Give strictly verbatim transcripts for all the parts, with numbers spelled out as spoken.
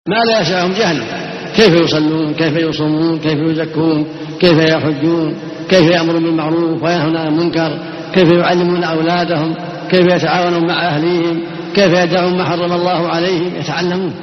ما لا يسعهم جهله، كيف يصلون، كيف يصومون، كيف يزكون، كيف يحجون، كيف يأمرون بالمعروف وينهون عن المنكر، كيف يعلمون أولادهم، كيف يتعاونون مع أهليهم، كيف يدعون ما حرم الله عليهم، يتعلمون.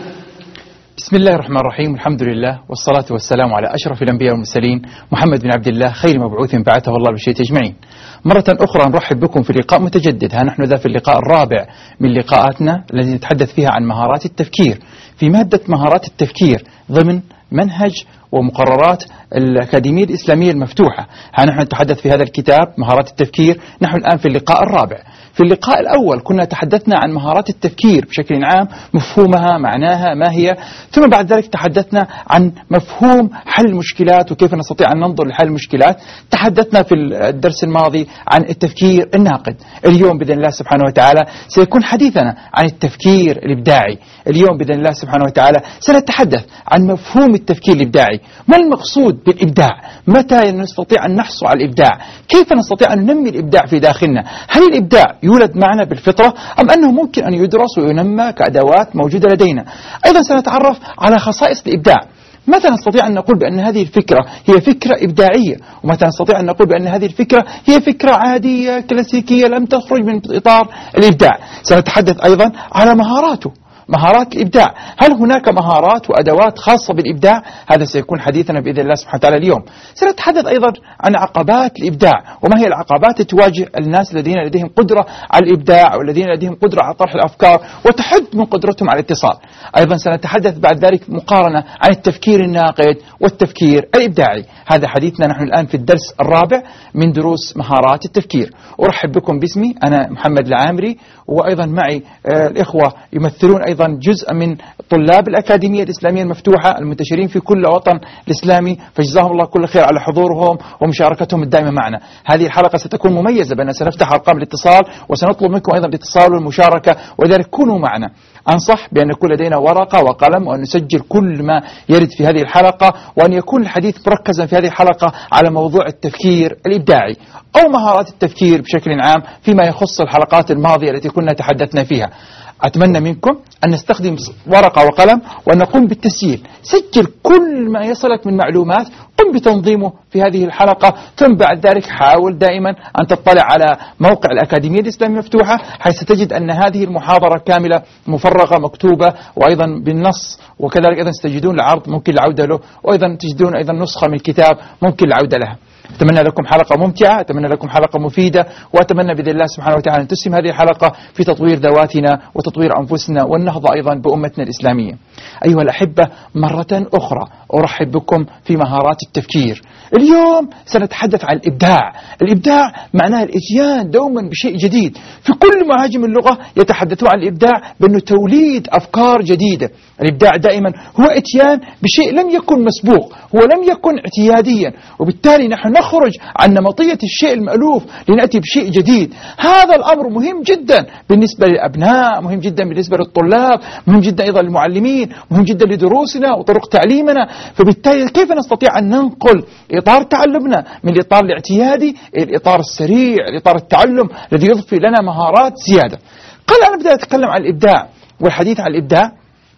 بسم الله الرحمن الرحيم، الحمد لله والصلاة والسلام على أشرف الأنبياء والمرسلين محمد بن عبد الله خير مبعوث بعثه الله بالشيء أجمعين. مرة أخرى نرحب بكم في لقاء متجدد. ها نحن ذا في اللقاء الرابع من لقاءاتنا التي نتحدث فيها عن مهارات التفكير في مادة مهارات التفكير ضمن منهج ومقررات الأكاديمية الإسلامية المفتوحة. ها نحن نتحدث في هذا الكتاب مهارات التفكير، نحن الآن في اللقاء الرابع. في اللقاء الأول كنا تحدثنا عن مهارات التفكير بشكل عام، مفهومها، معناها، ما هي، ثم بعد ذلك تحدثنا عن مفهوم حل المشكلات وكيف نستطيع أن ننظر لحل المشكلات. تحدثنا في الدرس الماضي عن التفكير الناقد. اليوم بإذن الله سبحانه وتعالى سيكون حديثنا عن التفكير الإبداعي. اليوم بإذن الله سبحانه وتعالى سنتحدث عن مفهوم التفكير الإبداعي. ما المقصود بالإبداع؟ متى نستطيع أن نحصل على الإبداع؟ كيف نستطيع أن ننمي الإبداع في داخلنا؟ هل الإبداع يولد معنا بالفطرة أم أنه ممكن أن يدرس وينمى كأدوات موجودة لدينا؟ أيضا سنتعرف على خصائص الإبداع. متى نستطيع أن نقول بأن هذه الفكرة هي فكرة إبداعية، ومتى نستطيع أن نقول بأن هذه الفكرة هي فكرة عادية كلاسيكية لم تخرج من إطار الإبداع. سنتحدث أيضا على مهاراته، مهارات الإبداع. هل هناك مهارات وأدوات خاصة بالإبداع؟ هذا سيكون حديثنا بإذن الله سبحانه وتعالى اليوم. سنتحدث أيضا عن عقبات الإبداع، وما هي العقبات التي تواجه الناس الذين لديهم قدرة على الإبداع والذين لديهم قدرة على طرح الأفكار وتحد من قدرتهم على الاتصال. أيضا سنتحدث بعد ذلك مقارنة عن التفكير الناقد والتفكير الإبداعي. هذا حديثنا نحن الآن في الدرس الرابع من دروس مهارات التفكير. أرحب بكم باسمي، أنا محمد العامري، وأيضا معي آه الإخوة يمثلون أيضا جزء من طلاب الأكاديمية الإسلامية المفتوحة المنتشرين في كل وطن الإسلامي، فجزاهم الله كل خير على حضورهم ومشاركتهم الدائمة معنا. هذه الحلقة ستكون مميزة بأن سنفتح أرقام الاتصال وسنطلب منكم أيضا الاتصال والمشاركة، وذلك كونوا معنا. أنصح بأن يكون لدينا ورقة وقلم وأن نسجل كل ما يرد في هذه الحلقة، وأن يكون الحديث مركزا في هذه الحلقة على موضوع التفكير الإبداعي أو مهارات التفكير بشكل عام فيما يخص الحلقات الماضية التي كنا تحدثنا فيها. أتمنى منكم أن نستخدم ورقة وقلم وأن نقوم بالتسجيل. سجل كل ما يصلك من معلومات، قم بتنظيمه في هذه الحلقة، ثم بعد ذلك حاول دائما أن تطلع على موقع الأكاديمية الإسلامية المفتوحة، حيث تجد أن هذه المحاضرة كاملة مفرغة مكتوبة وأيضا بالنص، وكذلك أيضا ستجدون العرض ممكن العودة له، وأيضا تجدون أيضا نسخة من الكتاب ممكن العودة لها. أتمنى لكم حلقة ممتعة، أتمنى لكم حلقة مفيدة، وأتمنى بإذن الله سبحانه وتعالى أن تسهم هذه الحلقة في تطوير ذواتنا وتطوير أنفسنا والنهضة أيضا بأمتنا الإسلامية. أيها الأحبة، مرة أخرى أرحب بكم في مهارات التفكير. اليوم سنتحدث عن الإبداع. الإبداع معناه الإتيان دوما بشيء جديد. في كل معاجم اللغة يتحدثون عن الإبداع بأنه توليد أفكار جديدة. الإبداع دائما هو إتيان بشيء لم يكن مسبوق، هو لم يكن اعتياديا، وبالتالي نحن نخرج عن نمطية الشيء المألوف لنأتي بشيء جديد. هذا الأمر مهم جدا بالنسبة للأبناء، مهم جدا بالنسبة للطلاب، مهم جدا أيضا للمعلمين، مهم جدا لدروسنا وطرق تعليمنا. فبالتالي كيف نستطيع أن ننقل إطار تعلمنا من الإطار الاعتيادي إلى الإطار السريع، الإطار التعلم الذي يضفي لنا مهارات زيادة. قبل أن أبدأ أتكلم عن الإبداع والحديث عن الإبداع،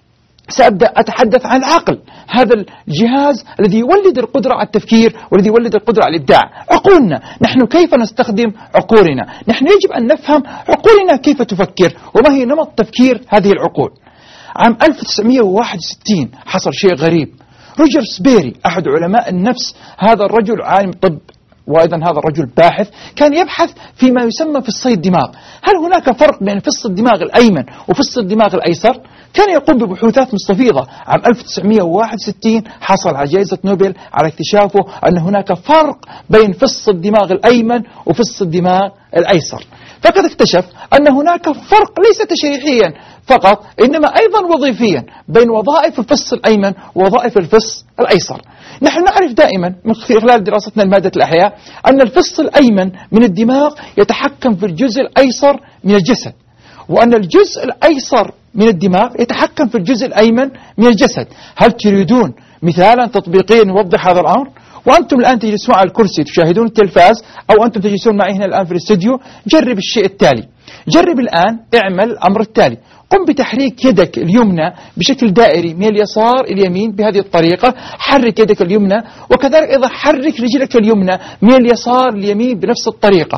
سأبدأ أتحدث عن العقل، هذا الجهاز الذي يولد القدرة على التفكير والذي يولد القدرة على الإبداع. عقولنا، نحن كيف نستخدم عقولنا؟ نحن يجب أن نفهم عقولنا كيف تفكر وما هي نمط تفكير هذه العقول. عام ألف وتسعمائة وواحد وستين حصل شيء غريب. روجر سبيري أحد علماء النفس، هذا الرجل عالم طب وأيضا هذا الرجل باحث، كان يبحث فيما يسمى فصي الدماغ. هل هناك فرق بين فص الدماغ الأيمن وفص الدماغ الأيسر؟ كان يقوم ببحوثات مستفيضة. عام ألف وتسعمائة وواحد وستين حصل على جائزة نوبل على اكتشافه أن هناك فرق بين فص الدماغ الأيمن وفص الدماغ الأيسر. فقد اكتشف أن هناك فرق ليس تشريحيا فقط، إنما أيضا وظيفيا بين وظائف الفص الأيمن ووظائف الفص الأيسر. نحن نعرف دائما من خلال دراستنا لمادة الأحياء أن الفص الأيمن من الدماغ يتحكم في الجزء الأيسر من الجسد، وأن الجزء الأيسر من الدماغ يتحكم في الجزء الأيمن من الجسد. هل تريدون مثالا تطبيقيا يوضح هذا الأمر؟ وأنتم الآن تجلسون على الكرسي تشاهدون التلفاز، أو أنتم تجلسون معي هنا الآن في الاستوديو، جرب الشيء التالي. جرب الآن، اعمل الأمر التالي: قم بتحريك يدك اليمنى بشكل دائري من اليسار إلى اليمين بهذه الطريقة. حرك يدك اليمنى، وكذلك أيضا حرك رجلك اليمنى من اليسار لليمين بنفس الطريقة.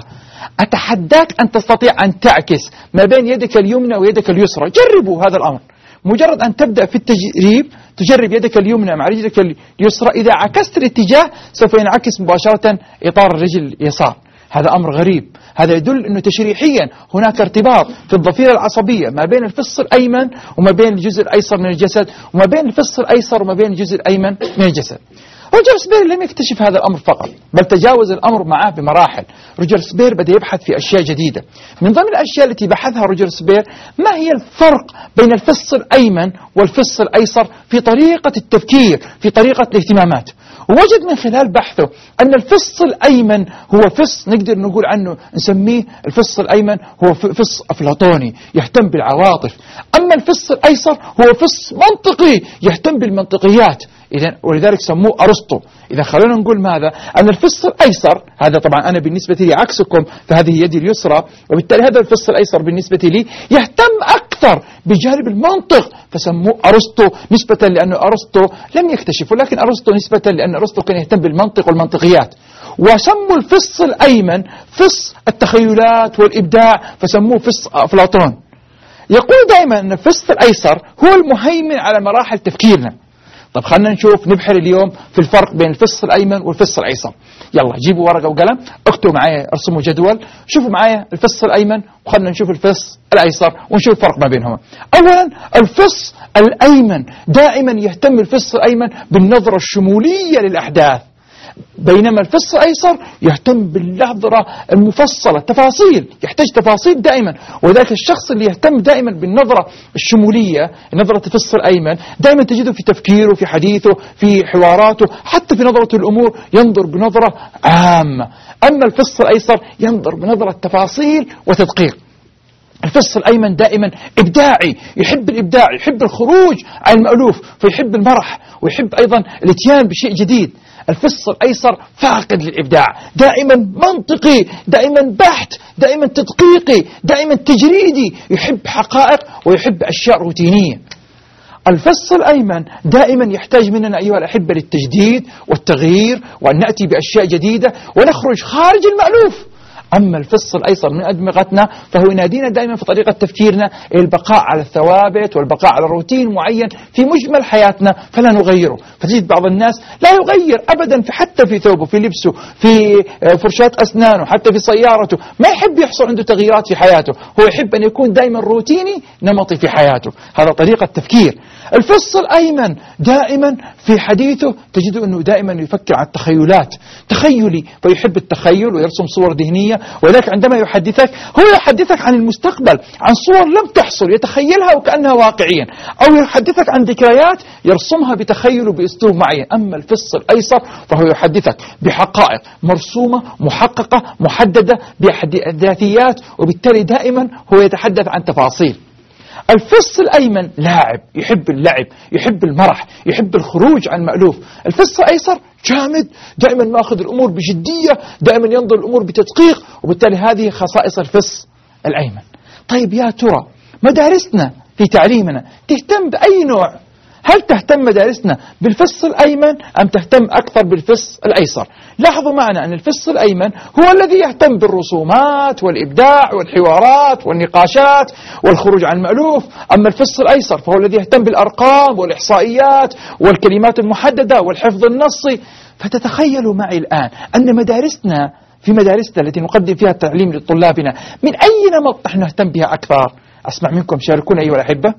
أتحداك أن تستطيع أن تعكس ما بين يدك اليمنى ويدك اليسرى. جربوا هذا الأمر. مجرد أن تبدأ في التجريب تجرب يدك اليمنى مع رجلك اليسرى، إذا عكست الاتجاه سوف ينعكس مباشرة إطار الرجل اليسار. هذا أمر غريب. هذا يدل أنه تشريحيا هناك ارتباط في الضفيرة العصبية ما بين الفص الأيمن وما بين الجزء الأيسر من الجسد، وما بين الفص الأيسر وما بين الجزء الأيمن من الجسد. روجر سبير لم يكتشف هذا الأمر فقط، بل تجاوز الأمر معه بمراحل. روجر سبير بدأ يبحث في أشياء جديدة. من ضمن الأشياء التي بحثها روجر سبير ما هي الفرق بين الفص الأيمن والفص الأيسر في طريقة التفكير، في طريقة الاهتمامات. ووجد من خلال بحثه أن الفص الأيمن هو فص نقدر نقول عنه نسميه الفص الأيمن هو فص أفلاطوني يهتم بالعواطف، أما الفص الأيسر هو فص منطقي يهتم بالمنطقيات. إذن ولذلك سموه أرسطو. إذا خلونا نقول ماذا؟ أن الفص الأيسر، هذا طبعا أنا بالنسبة لي عكسكم، فهذه يدي اليسرى، وبالتالي هذا الفص الأيسر بالنسبة لي يهتم أكثر بجانب المنطق، فسموه أرسطو نسبة لأن أرسطو لم يكتشف، ولكن أرسطو نسبة لأن أرسطو كان يهتم بالمنطق والمنطقيات. وسموا الفص الأيمن فص التخيلات والإبداع، فسموه فص أفلاطون. يقول دائما أن الفص الأيسر هو المهيمن على مراحل تفكيرنا. طب خلنا نشوف نبحر اليوم في الفرق بين الفص الأيمن والفص الأيسر. يلا جيبوا ورقة وقلم، اكتبوا معايا، ارسموا جدول، شوفوا معايا الفص الأيمن وخلنا نشوف الفص الأيسر ونشوف الفرق ما بينهما. أولا الفص الأيمن دائما يهتم الفص الأيمن بالنظرة الشمولية للأحداث، بينما الفص الأيسر يهتم بالنظرة المفصلة، تفاصيل، يحتاج تفاصيل دائما. وذلك الشخص اللي يهتم دائما بالنظرة الشمولية، نظرة الفص الأيمن، دائما تجده في تفكيره، في حديثه، في حواراته، حتى في نظرة الأمور ينظر بنظرة عامة. أما الفص الأيسر ينظر بنظرة تفاصيل وتدقيق. الفص الأيمن دائما إبداعي، يحب الإبداع، يحب الخروج عن المألوف، فيحب المرح ويحب أيضا الاتيان بشيء جديد. الفص الأيسر فاقد للإبداع، دائما منطقي، دائما بحت، دائما تدقيقي، دائما تجريدي، يحب حقائق ويحب أشياء روتينية. الفص الأيمن دائما يحتاج مننا أيها الأحبة للتجديد والتغيير، وأن نأتي بأشياء جديدة ونخرج خارج المألوف. أما الفص الأيسر من أدمغتنا فهو ينادينا دائما في طريقة تفكيرنا البقاء على الثوابت والبقاء على روتين معين في مجمل حياتنا فلا نغيره. فتجد بعض الناس لا يغير أبدا في حتى في ثوبه، في لبسه، في فرشاة أسنانه، حتى في سيارته، ما يحب يحصل عنده تغييرات في حياته، هو يحب أن يكون دائما روتيني نمطي في حياته. هذا طريقة تفكير. الفص الأيمن دائما في حديثه تجد أنه دائما يفكر عن التخيلات، تخيلي، فيحب التخيل ويرسم صور ذهنية. ولذلك عندما يحدثك هو يحدثك عن المستقبل، عن صور لم تحصل يتخيلها وكأنها واقعيا، أو يحدثك عن ذكريات يرسمها بتخيل وبأسلوب معين. أما الفص الأيسر فهو يحدثك بحقائق مرسومة محققة محددة بأحداثيات، وبالتالي دائما هو يتحدث عن تفاصيل. الفص الأيمن لاعب، يحب اللعب، يحب المرح، يحب الخروج عن المألوف. الفص الأيسر جامد، دائما ماخذ الأمور بجدية، دائما ينظر الأمور بتدقيق، وبالتالي هذه خصائص الفص الأيمن. طيب يا ترى مدارسنا في تعليمنا تهتم بأي نوع؟ هل تهتم مدارسنا بالفص الأيمن أم تهتم أكثر بالفص الأيسر؟ لاحظوا معنا أن الفص الأيمن هو الذي يهتم بالرسومات والإبداع والحوارات والنقاشات والخروج عن المألوف، أما الفص الأيسر فهو الذي يهتم بالأرقام والإحصائيات والكلمات المحددة والحفظ النصي. فتتخيلوا معي الآن أن مدارسنا في مدارسنا التي نقدم فيها التعليم لطلابنا من أي نمط نحن نهتم بها أكثر؟ أسمع منكم، شاركونا أيها الأحبة.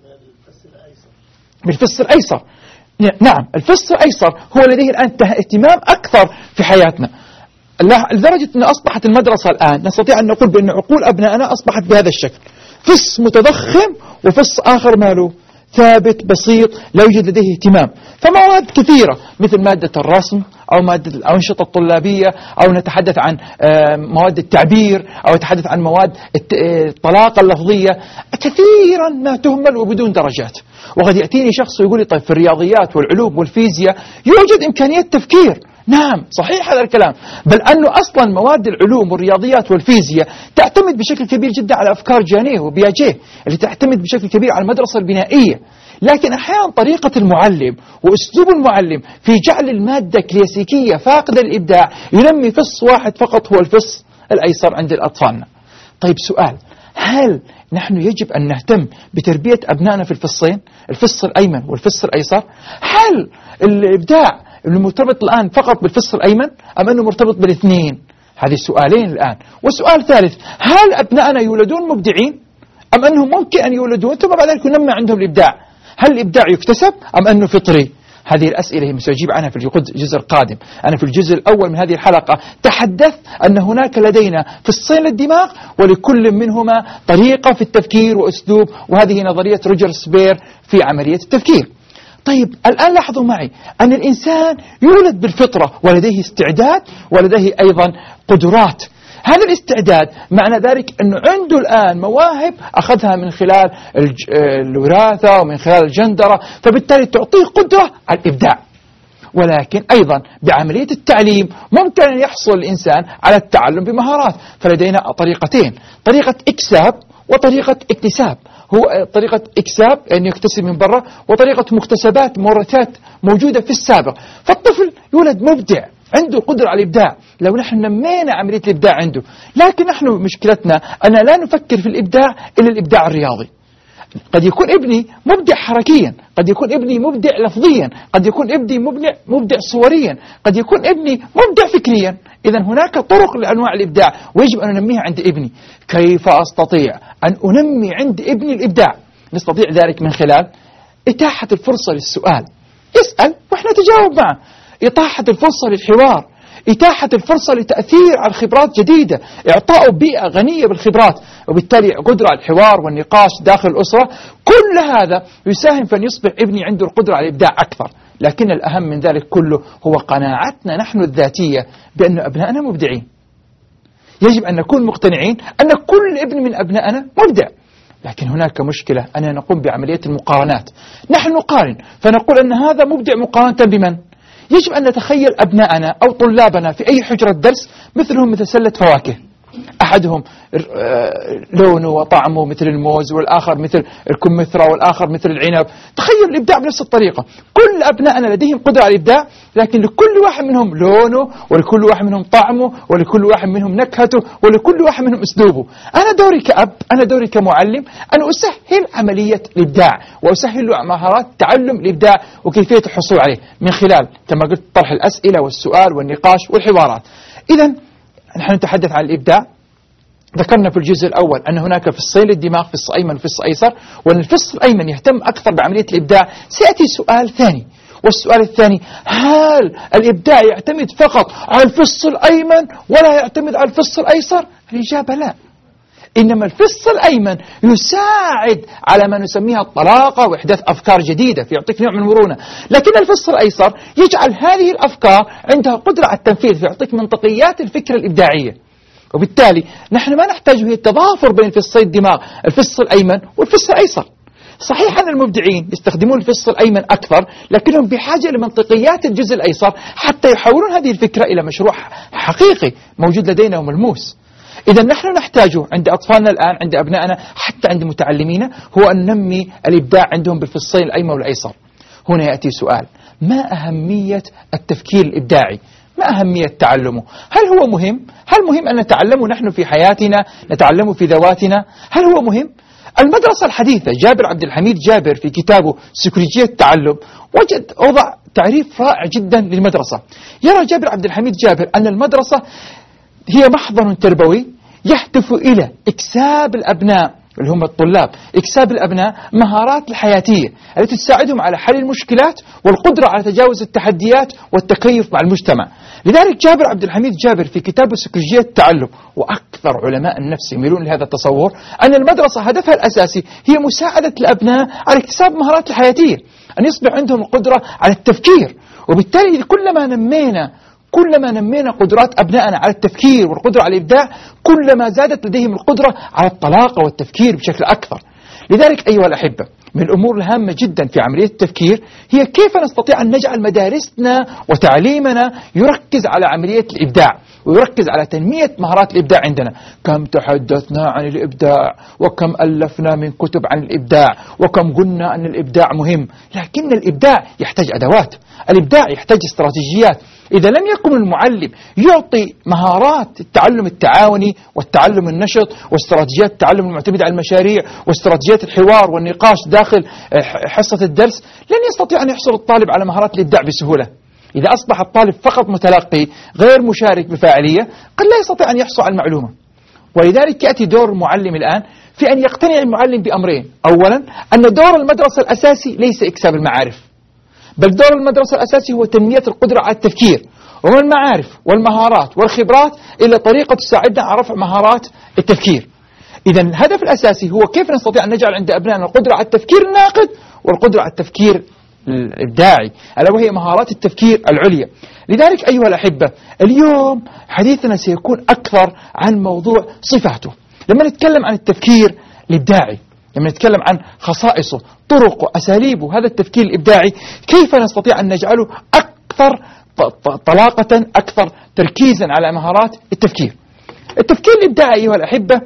بالفص الأيسر. نعم، الفص الأيسر هو لديه الآن اهتمام أكثر في حياتنا، لدرجة أن أصبحت المدرسة الآن نستطيع أن نقول بأن عقول أبنائنا أصبحت بهذا الشكل، فص متضخم وفص آخر ماله ثابت بسيط لا يوجد لديه اهتمام. فمواد كثيرة مثل مادة الرسم أو مادة الأنشطة الطلابية، أو نتحدث عن مواد التعبير، أو نتحدث عن مواد الطلاقة اللفظية، كثيرا ما تهمل وبدون درجات. وقد يأتيني شخص ويقول لي طيب في الرياضيات والعلوم والفيزياء يوجد إمكانية تفكير. نعم صحيح هذا الكلام، بل أنه أصلا مواد العلوم والرياضيات والفيزياء تعتمد بشكل كبير جدا على أفكار جانيه وبياجيه اللي تعتمد بشكل كبير على المدرسة البنائية. لكن أحيانا طريقة المعلم وأسلوب المعلم في جعل المادة كلاسيكية فاقدة للإبداع ينمي فص واحد فقط هو الفص الأيسر عند الأطفال. طيب سؤال، هل نحن يجب أن نهتم بتربية أبنائنا في الفصين، الفص الأيمن والفص الأيسر؟ هل الإبداع اللي مرتبط الآن فقط بالفص الأيمن أم أنه مرتبط بالاثنين؟ هذه سؤالين الآن. وسؤال ثالث، هل أبنائنا يولدون مبدعين أم أنهم ممكن أن يولدون ثم بعد ذلك ينمى عندهم الإبداع؟ هل الإبداع يكتسب أم أنه فطري؟ هذه الأسئلة هي سأجيب عنها في الجزء القادم. أنا في الجزء الأول من هذه الحلقة تحدثت أن هناك لدينا فصين للدماغ ولكل منهما طريقة في التفكير وأسلوب، وهذه نظرية روجر سبير في عملية التفكير. طيب الآن لاحظوا معي أن الإنسان يولد بالفطرة ولديه استعداد ولديه أيضا قدرات. هذا الاستعداد معنى ذلك أنه عنده الآن مواهب أخذها من خلال الوراثة ومن خلال الجندرة، فبالتالي تعطيه قدرة على الإبداع. ولكن أيضا بعملية التعليم ممكن أن يحصل الإنسان على التعلم بمهارات، فلدينا طريقتين، طريقة إكساب وطريقة اكتساب. هو طريقة إكساب أن يعني يكتسب من برا، وطريقة مكتسبات مورثات موجودة في السابق. فالطفل يولد مبدع عنده قدرة على الإبداع لو نحن نمينا عملية الإبداع عنده. لكن نحن مشكلتنا أن لا نفكر في الإبداع إلا الإبداع الرياضي. قد يكون ابني مبدع حركيا، قد يكون ابني مبدع لفظيا، قد يكون ابني مبدع, مبدع صوريا، قد يكون ابني مبدع فكريا. إذن هناك طرق لأنواع الإبداع ويجب أن ننميها عند ابني. كيف أستطيع أن أنمي عند ابني الإبداع؟ نستطيع ذلك من خلال إتاحة الفرصة للسؤال، يسأل وإحنا نتجاوب معه، إتاحة الفرصة للحوار، إتاحة الفرصة لتأثير على خبرات جديدة، إعطاء بيئة غنية بالخبرات، وبالتالي قدرة على الحوار والنقاش داخل الأسرة. كل هذا يساهم في أن يصبح ابني عنده القدرة على الإبداع أكثر. لكن الأهم من ذلك كله هو قناعتنا نحن الذاتية بأن أبنائنا مبدعين. يجب أن نكون مقتنعين أن كل ابن من أبنائنا مبدع. لكن هناك مشكلة أننا نقوم بعملية المقارنات. نحن نقارن فنقول أن هذا مبدع مقارنة بمن؟ يجب أن نتخيل أبناءنا أو طلابنا في أي حجرة درس مثلهم مثل سلة فواكه، أحدهم لونه وطعمه مثل الموز، والآخر مثل الكمثرى، والآخر مثل العنب. تخيل الإبداع بنفس الطريقة. كل أبنائنا لديهم قدرة على الإبداع، لكن لكل واحد منهم لونه، ولكل واحد منهم طعمه، ولكل واحد منهم نكهته، ولكل واحد منهم أسلوبه. أنا دوري كأب، أنا دوري كمعلم أن أسهل عملية الإبداع وأسهل له مهارات تعلم الإبداع وكيفية الحصول عليه من خلال كما قلت طرح الأسئلة والسؤال والنقاش والحوارات. إذن نحن نتحدث عن الإبداع. ذكرنا في الجزء الأول أن هناك فصين للدماغ، فص أيمن وفص أيسر، وأن الفص الأيمن يهتم أكثر بعملية الإبداع. سيأتي سؤال ثاني، والسؤال الثاني، هل الإبداع يعتمد فقط على الفص الأيمن ولا يعتمد على الفص الأيسر؟ الإجابة لا، إنما الفص الأيمن يساعد على ما نسميها الطلاقة وإحداث أفكار جديدة، فيعطيك نوع من المرونة. لكن الفص الأيسر يجعل هذه الأفكار عندها قدرة على التنفيذ، فيعطيك منطقيات الفكرة الإبداعية. وبالتالي نحن ما نحتاج هي التضافر بين فصي الدماغ، الفص الأيمن والفص الأيسر. صحيح أن المبدعين يستخدمون الفص الأيمن أكثر، لكنهم بحاجة لمنطقيات الجزء الأيسر حتى يحولون هذه الفكرة إلى مشروع حقيقي موجود لدينا وملموس. إذا نحن نحتاجه عند أطفالنا الآن، عند أبنائنا، حتى عند متعلمينا، هو أن ننمي الإبداع عندهم بالفصين الأيمن والأيسر. هنا يأتي سؤال، ما أهمية التفكير الإبداعي؟ ما أهمية تعلمه؟ هل هو مهم؟ هل مهم أن نتعلمه نحن في حياتنا، نتعلمه في ذواتنا؟ هل هو مهم؟ المدرسة الحديثة، جابر عبد الحميد جابر في كتابه سيكولوجية التعلم وجد وضع تعريف رائع جدا للمدرسة. يرى جابر عبد الحميد جابر أن المدرسة هي محضن تربوي يهدف إلى إكساب الأبناء اللي هم الطلاب، إكساب الأبناء مهارات الحياتية التي تساعدهم على حل المشكلات والقدرة على تجاوز التحديات والتكيف مع المجتمع. لذلك جابر عبد الحميد جابر في كتابه سيكولوجية التعلم، وأكثر علماء النفس يميلون لهذا التصور، أن المدرسة هدفها الأساسي هي مساعدة الأبناء على اكتساب مهارات الحياتية، أن يصبح عندهم القدرة على التفكير. وبالتالي كلما نمينا كلما نمينا قدرات أبنائنا على التفكير والقدرة على الإبداع، كلما زادت لديهم القدرة على الطلاقة والتفكير بشكل أكثر. لذلك أيها الأحبة، من الأمور الهامة جدا في عملية التفكير هي كيف نستطيع أن نجعل مدارسنا وتعليمنا يركز على عملية الإبداع ويركز على تنمية مهارات الإبداع عندنا. كم تحدثنا عن الإبداع وكم ألفنا من كتب عن الإبداع وكم قلنا أن الإبداع مهم، لكن الإبداع يحتاج أدوات، الإبداع يحتاج استراتيجيات. إذا لم يكن المعلم يعطي مهارات التعلم التعاوني والتعلم النشط واستراتيجيات التعلم المعتمدة على المشاريع واستراتيجيات الحوار والنقاش داخل حصة الدرس، لن يستطيع أن يحصل الطالب على مهارات الإبداع بسهولة. إذا أصبح الطالب فقط متلقي غير مشارك بفاعلية قد لا يستطيع أن يحصل على المعلومة. ولذلك يأتي دور المعلم الآن في أن يقتنع المعلم بأمرين: أولا أن دور المدرسة الأساسي ليس إكساب المعارف، بل دور المدرسة الأساسي هو تنمية القدرة على التفكير، ومن المعارف والمهارات والخبرات إلى طريقة تساعدنا على رفع مهارات التفكير. إذا الهدف الأساسي هو كيف نستطيع أن نجعل عند أبنائنا القدرة على التفكير الناقد والقدرة على التفكير الإبداعي، ألا وهي مهارات التفكير العليا. لذلك أيها الأحبة، اليوم حديثنا سيكون أكثر عن موضوع صفاته. لما نتكلم عن التفكير الإبداعي، لما نتكلم عن خصائصه، طرقه، أساليبه، هذا التفكير الإبداعي كيف نستطيع أن نجعله أكثر طلاقة، أكثر تركيزا على مهارات التفكير. التفكير الإبداعي أيها الأحبة،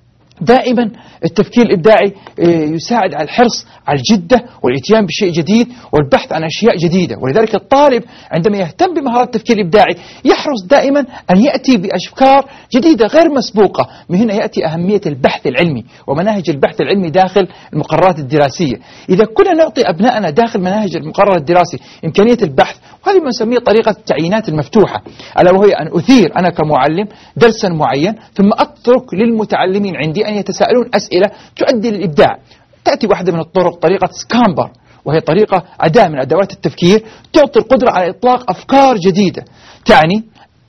دائما التفكير الإبداعي يساعد على الحرص على الجدة والإتيان بشيء جديد والبحث عن أشياء جديدة. ولذلك الطالب عندما يهتم بمهارات التفكير الإبداعي يحرص دائما أن يأتي بأفكار جديدة غير مسبوقة. من هنا يأتي أهمية البحث العلمي ومناهج البحث العلمي داخل المقررات الدراسية. إذا كنا نعطي أبنائنا داخل مناهج المقرر الدراسي إمكانية البحث، وهذه ما نسميه طريقة التعيينات المفتوحة، ألا وهي أن أثير أنا كمعلم درسا معين ثم أترك للمتعلمين عندي أن يتساءلون أسئلة تؤدي للإبداع. تأتي واحدة من الطرق طريقة سكامبر، وهي طريقة أداة من أدوات التفكير تعطي القدرة على إطلاق أفكار جديدة. تعني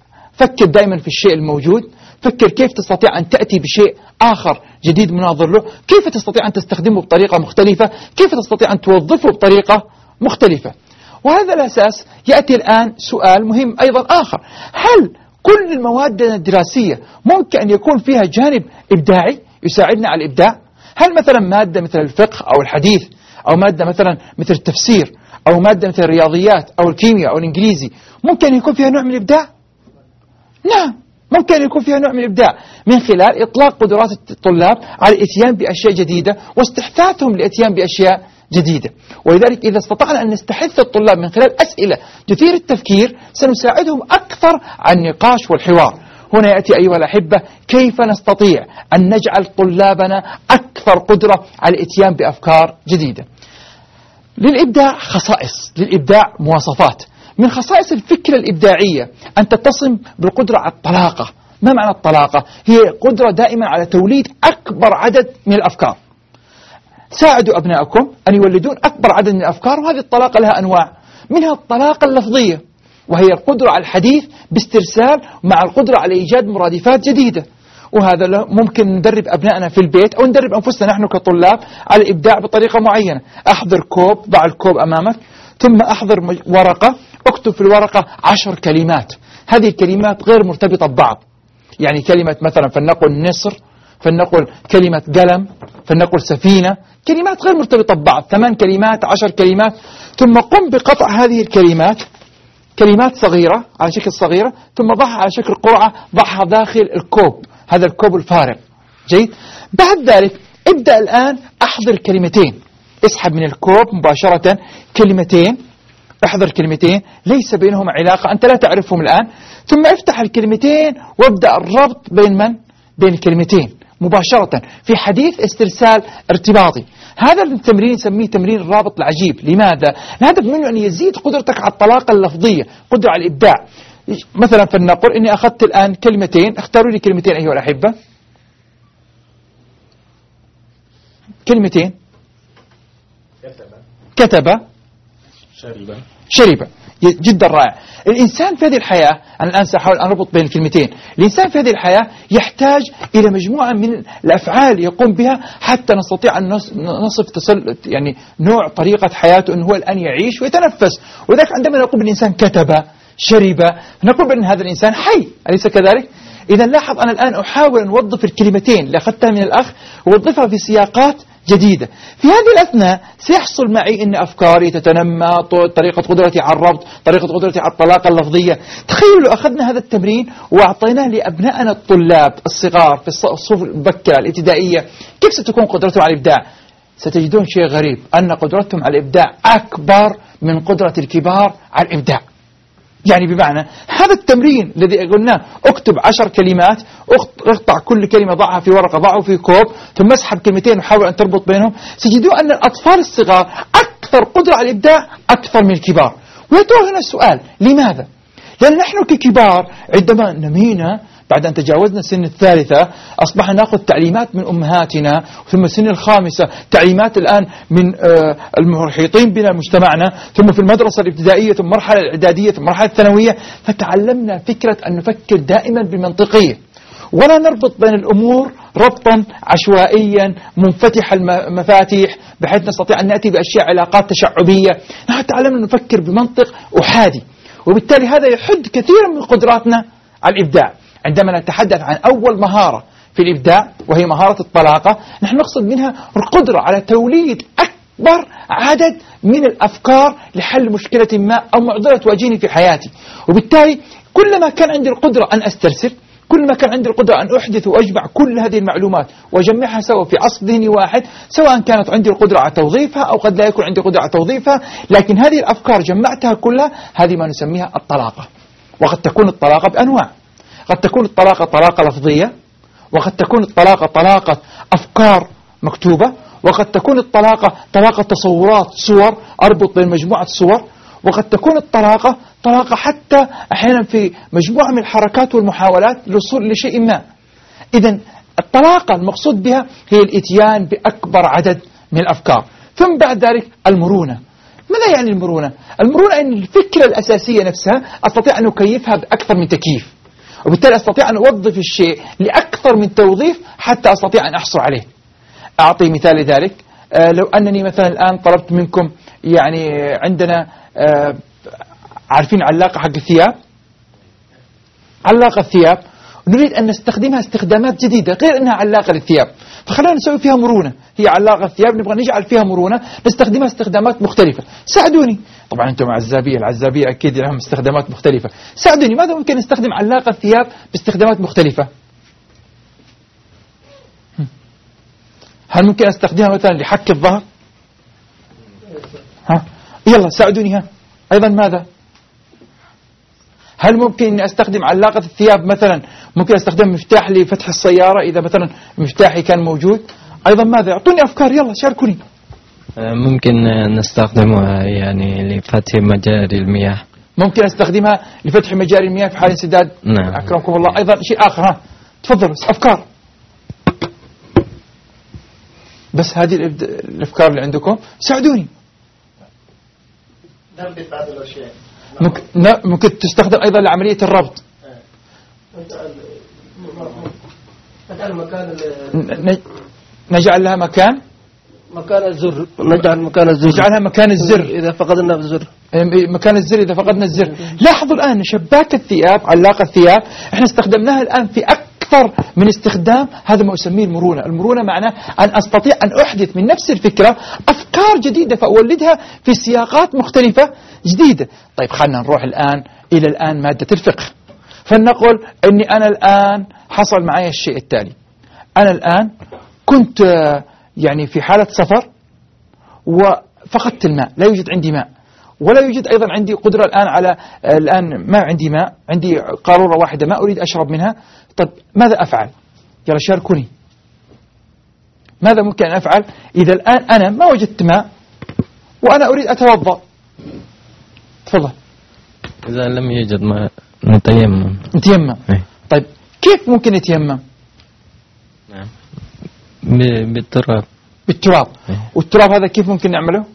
فكر دائما في الشيء الموجود، فكر كيف تستطيع أن تأتي بشيء آخر جديد مناظر له، كيف تستطيع أن تستخدمه بطريقة مختلفة، كيف تستطيع أن توظفه بطريقة مختلفة. وهذا الأساس يأتي الآن سؤال مهم أيضا آخر: هل كل المواد الدراسية ممكن أن يكون فيها جانب إبداعي يساعدنا على الإبداع؟ هل مثلا مادة مثل الفقه أو الحديث أو مادة مثلا مثل التفسير أو مادة مثل الرياضيات أو الكيمياء أو الإنجليزي ممكن أن يكون فيها نوع من الإبداع؟ نعم، ممكن أن يكون فيها نوع من الإبداع من خلال إطلاق قدرات الطلاب على الإتيان بأشياء جديدة واستحثاثهم للإتيان بأشياء جديدة. ولذلك إذا استطعنا أن نستحث الطلاب من خلال أسئلة تثير التفكير سنساعدهم أكثر على النقاش والحوار. هنا يأتي أيها الأحبة كيف نستطيع أن نجعل طلابنا أكثر قدرة على الإتيان بأفكار جديدة. للإبداع خصائص، للإبداع مواصفات. من خصائص الفكرة الإبداعية أن تتصم بالقدرة على الطلاقة. ما معنى الطلاقة؟ هي قدرة دائما على توليد أكبر عدد من الأفكار. ساعدوا أبنائكم أن يولدون أكبر عدد من الأفكار، وهذه الطلاقة لها أنواع، منها الطلاقة اللفظية وهي القدرة على الحديث باسترسال مع القدرة على إيجاد مرادفات جديدة. وهذا ممكن ندرب أبنائنا في البيت أو ندرب أنفسنا نحن كطلاب على الإبداع بطريقة معينة. أحضر كوب، ضع الكوب أمامك، ثم أحضر ورقة، اكتب في الورقة عشر كلمات. هذه الكلمات غير مرتبطة ببعض، يعني كلمة مثلا فلنقل نصر، فلنقل كلمة قلم، فلنقل سفينة، كلمات غير مرتبطة ببعض، ثمان كلمات، عشر كلمات. ثم قم بقطع هذه الكلمات كلمات صغيرة على شكل صغيرة، ثم ضعها على شكل قرعة، ضعها داخل الكوب، هذا الكوب الفارغ. جيد. بعد ذلك ابدأ الآن أحضر كلمتين، اسحب من الكوب مباشرة كلمتين، احضر كلمتين ليس بينهما علاقة، أنت لا تعرفهم الآن، ثم افتح الكلمتين وابدأ الربط بين من؟ بين الكلمتين مباشرة في حديث استرسال ارتباطي. هذا التمرين نسميه تمرين الرابط العجيب. لماذا؟ الهدف منه أن يزيد قدرتك على الطلاقة اللفظية، قدرة على الإبداع. مثلا فلنقل إني أخذت الآن كلمتين، اختاروا لي كلمتين أيها الأحبة، كلمتين: كتب، شرب. شرب. جدا رائع. الإنسان في هذه الحياة، أنا الآن سأحاول أن أربط بين الكلمتين. الإنسان في هذه الحياة يحتاج إلى مجموعة من الأفعال يقوم بها حتى نستطيع أن نصف تسل يعني نوع طريقة حياته أنه هو الآن يعيش ويتنفس. وذلك عندما نقول بالإنسان كتب، شرب، نقول بأن هذا الإنسان حي، أليس كذلك؟ إذا لاحظ أنا الآن أحاول أن أوظف الكلمتين اللي أخذتها من الأخ ووظفها في سياقات جديدة. في هذه الأثناء سيحصل معي أن أفكاري تتنمى، طريقة قدرتي على الربط، طريقة قدرتي على الطلاقة اللفظية. تخيلوا أخذنا هذا التمرين وأعطيناه لأبنائنا الطلاب الصغار في الصفوف المبكرة الابتدائية، كيف ستكون قدرتهم على الإبداع؟ ستجدون شيء غريب، أن قدرتهم على الإبداع أكبر من قدرة الكبار على الإبداع. يعني بمعنى هذا التمرين الذي قلناه، اكتب عشر كلمات، اقطع كل كلمة ضعها في ورقة، ضعه في كوب، ثم اسحب كلمتين وحاول أن تربط بينهم. سيجدوا أن الأطفال الصغار أكثر قدرة على الإبداع أكثر من الكبار. ويطرح هنا السؤال، لماذا؟ لأن نحن ككبار عندما نمينا بعد أن تجاوزنا سن الثالثة أصبحنا نأخذ تعليمات من أمهاتنا، ثم سن الخامسة تعليمات الآن من المحيطين بنا مجتمعنا، ثم في المدرسة الابتدائية، ثم المرحلة الإعدادية، ثم المرحلة الثانوية. فتعلمنا فكرة أن نفكر دائما بمنطقية ولا نربط بين الأمور ربطا عشوائيا منفتح المفاتيح بحيث نستطيع أن نأتي بأشياء علاقات تشعبية. نحن تعلمنا نفكر بمنطق أحادي، وبالتالي هذا يحد كثيرا من قدراتنا على الإبداع. عندما نتحدث عن أول مهارة في الإبداع وهي مهارة الطلاقة، نحن نقصد منها القدرة على توليد أكبر عدد من الأفكار لحل مشكلة ما أو معضلة تواجهني في حياتي. وبالتالي كلما كان عندي القدرة أن أسترسل، كلما كان عندي القدرة أن أحدث وأجمع كل هذه المعلومات وأجمعها سوا في عصف ذهني واحد، سواء كانت عندي القدرة على توظيفها أو قد لا يكون عندي القدرة على توظيفها، لكن هذه الأفكار جمعتها كلها، هذه ما نسميها الطلاقة. وقد تكون الطلاقة بأنواع، قد تكون الطلاقة طلاقة لفظية، وقد تكون الطلاقة طلاقة أفكار مكتوبة، وقد تكون الطلاقة طلاقة تصورات، صور أربط بين مجموعة صور، وقد تكون الطلاقة طلاقة حتى أحيانا في مجموعة من الحركات والمحاولات للوصول لشيء ما. إذن الطلاقة المقصود بها هي الإتيان بأكبر عدد من الأفكار. ثم بعد ذلك المرونة. ماذا يعني المرونة؟ المرونة أن الفكرة الأساسية نفسها أستطيع أن أكيفها بأكثر من تكييف، وبالتالي أستطيع أن أوظف الشيء لأكثر من توظيف حتى أستطيع أن أحصل عليه. أعطي مثال لذلك، آه لو أنني مثلا الآن طلبت منكم، يعني عندنا آه عارفين علاقة حق الثياب، علاقة الثياب نريد أن نستخدمها استخدامات جديدة غير أنها علاقة للثياب، فخلينا نسوي فيها مرونة. هي علاقة الثياب نبغى نجعل فيها مرونة، نستخدمها استخدامات مختلفة. ساعدوني، طبعا أنتم عزابية، العزابية أكيد لهم استخدامات مختلفة. ساعدوني، ماذا ممكن نستخدم علاقة الثياب باستخدامات مختلفة؟ هل ممكن أستخدمها مثلا لحك الظهر؟ ها يلا ساعدوني. ها أيضا ماذا؟ هل ممكن أن أستخدم علاقة الثياب مثلا، ممكن أستخدم مفتاح لفتح السيارة إذا مثلا مفتاحي كان موجود؟ أيضا ماذا؟ أعطوني أفكار، يلا شاركوني. ممكن نستخدمها يعني لفتح مجاري المياه. ممكن أستخدمها لفتح مجاري المياه في حال انسداد. نعم. أكرمكم الله. أيضا شيء آخر، ها تفضلوا أفكار. بس هذه الأفكار اللي عندكم، ساعدوني. نربط بعض الأشياء. ممكن, ممكن تستخدم أيضا لعملية الربط. نجعل مكان نجعل لها مكان مكان الزر، نجعل مكان الزر، نجعلها مكان الزر إذا فقدنا الزر، مكان الزر إذا فقدنا الزر. لاحظوا الآن شباك الثياب، علاقة الثياب، احنا استخدمناها الآن في أكثر من استخدام. هذا ما أسميه المرونة. المرونة معناه أن أستطيع أن أحدث من نفس الفكرة أفكار جديدة فأولدها في سياقات مختلفة جديدة. طيب خلنا نروح الآن إلى الآن مادة الفقه، فلنقل أني أنا الآن حصل معي الشيء التالي. أنا الآن كنت يعني في حالة سفر وفقدت الماء، لا يوجد عندي ماء، ولا يوجد أيضا عندي قدرة الآن على الآن ما عندي ماء، عندي قارورة واحدة ما أريد أشرب منها. طيب ماذا أفعل؟ يلا شاركوني. ماذا ممكن أن أفعل إذا الآن أنا ما وجدت ماء وأنا أريد أتوضأ؟ تفضل. إذا لم يوجد ماء نتيمم. نتيمم. طيب كيف ممكن نتيمم؟ نعم بالتراب. بالتراب. والتراب هذا كيف ممكن نعمله؟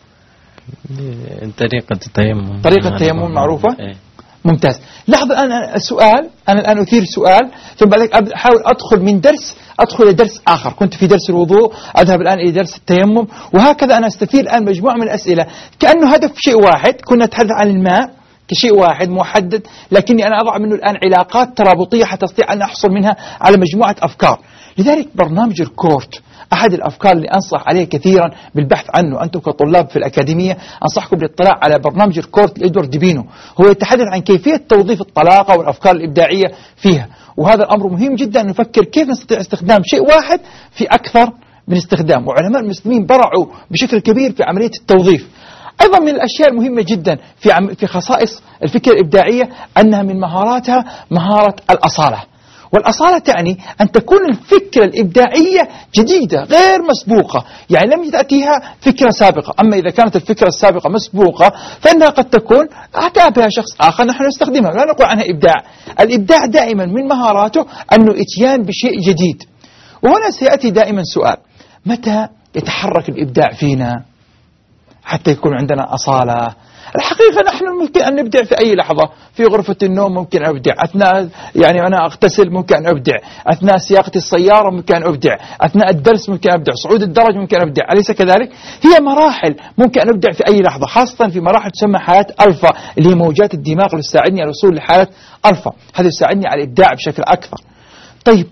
طريقة التيمم. طريقة التيمم معروفة؟ ايه. ممتاز. لاحظ الآن السؤال، أنا الآن أثير سؤال ثم بعد ذلك أحاول أدخل من درس أدخل إلى درس آخر. كنت في درس الوضوء، أذهب الآن إلى درس التيمم، وهكذا أنا أستثير الآن مجموعة من الأسئلة كأنه هدف شيء واحد. كنا نتحدث عن الماء كشيء واحد محدد، لكني أنا أضع منه الآن علاقات ترابطية حتى أستطيع أن أحصل منها على مجموعة أفكار. لذلك برنامج الكورت أحد الأفكار اللي أنصح عليه كثيرا بالبحث عنه أنتم كطلاب في الأكاديمية، أنصحكم بالاطلاع على برنامج الكورت لإدوارد ديبينو. هو يتحدث عن كيفية توظيف الطلاقة والأفكار الإبداعية فيها، وهذا الأمر مهم جدا أن نفكر كيف نستطيع استخدام شيء واحد في أكثر من استخدام، وعلماء المسلمين برعوا بشكل كبير في عملية التوظيف. أيضا من الأشياء المهمة جدا في عم في خصائص الفكرة الإبداعية أنها من مهاراتها مهارة الأصالة. والأصالة تعني أن تكون الفكرة الإبداعية جديدة غير مسبوقة، يعني لم تأتيها فكرة سابقة. أما إذا كانت الفكرة السابقة مسبوقة فإنها قد تكون أتى بها شخص آخر نحن نستخدمها، لا نقول عنها إبداع. الإبداع دائما من مهاراته أنه إتيان بشيء جديد. وهنا سيأتي دائما سؤال: متى يتحرك الإبداع فينا حتى يكون عندنا أصالة؟ الحقيقة نحن ممكن أن نبدع في أي لحظة. في غرفة النوم ممكن أن أبدع، أثناء يعني أنا أغتسل ممكن أن أبدع، أثناء سياقة السيارة ممكن أن أبدع، أثناء الدرس ممكن أن أبدع، صعود الدرج ممكن أن أبدع، أليس كذلك؟ هي مراحل ممكن أن أبدع في أي لحظة، خاصة في مراحل تسمى حالة ألفا اللي هي موجات الدماغ اللي تساعدني على الوصول لحالة ألفا، هذا يساعدني على الإبداع بشكل أكثر. طيب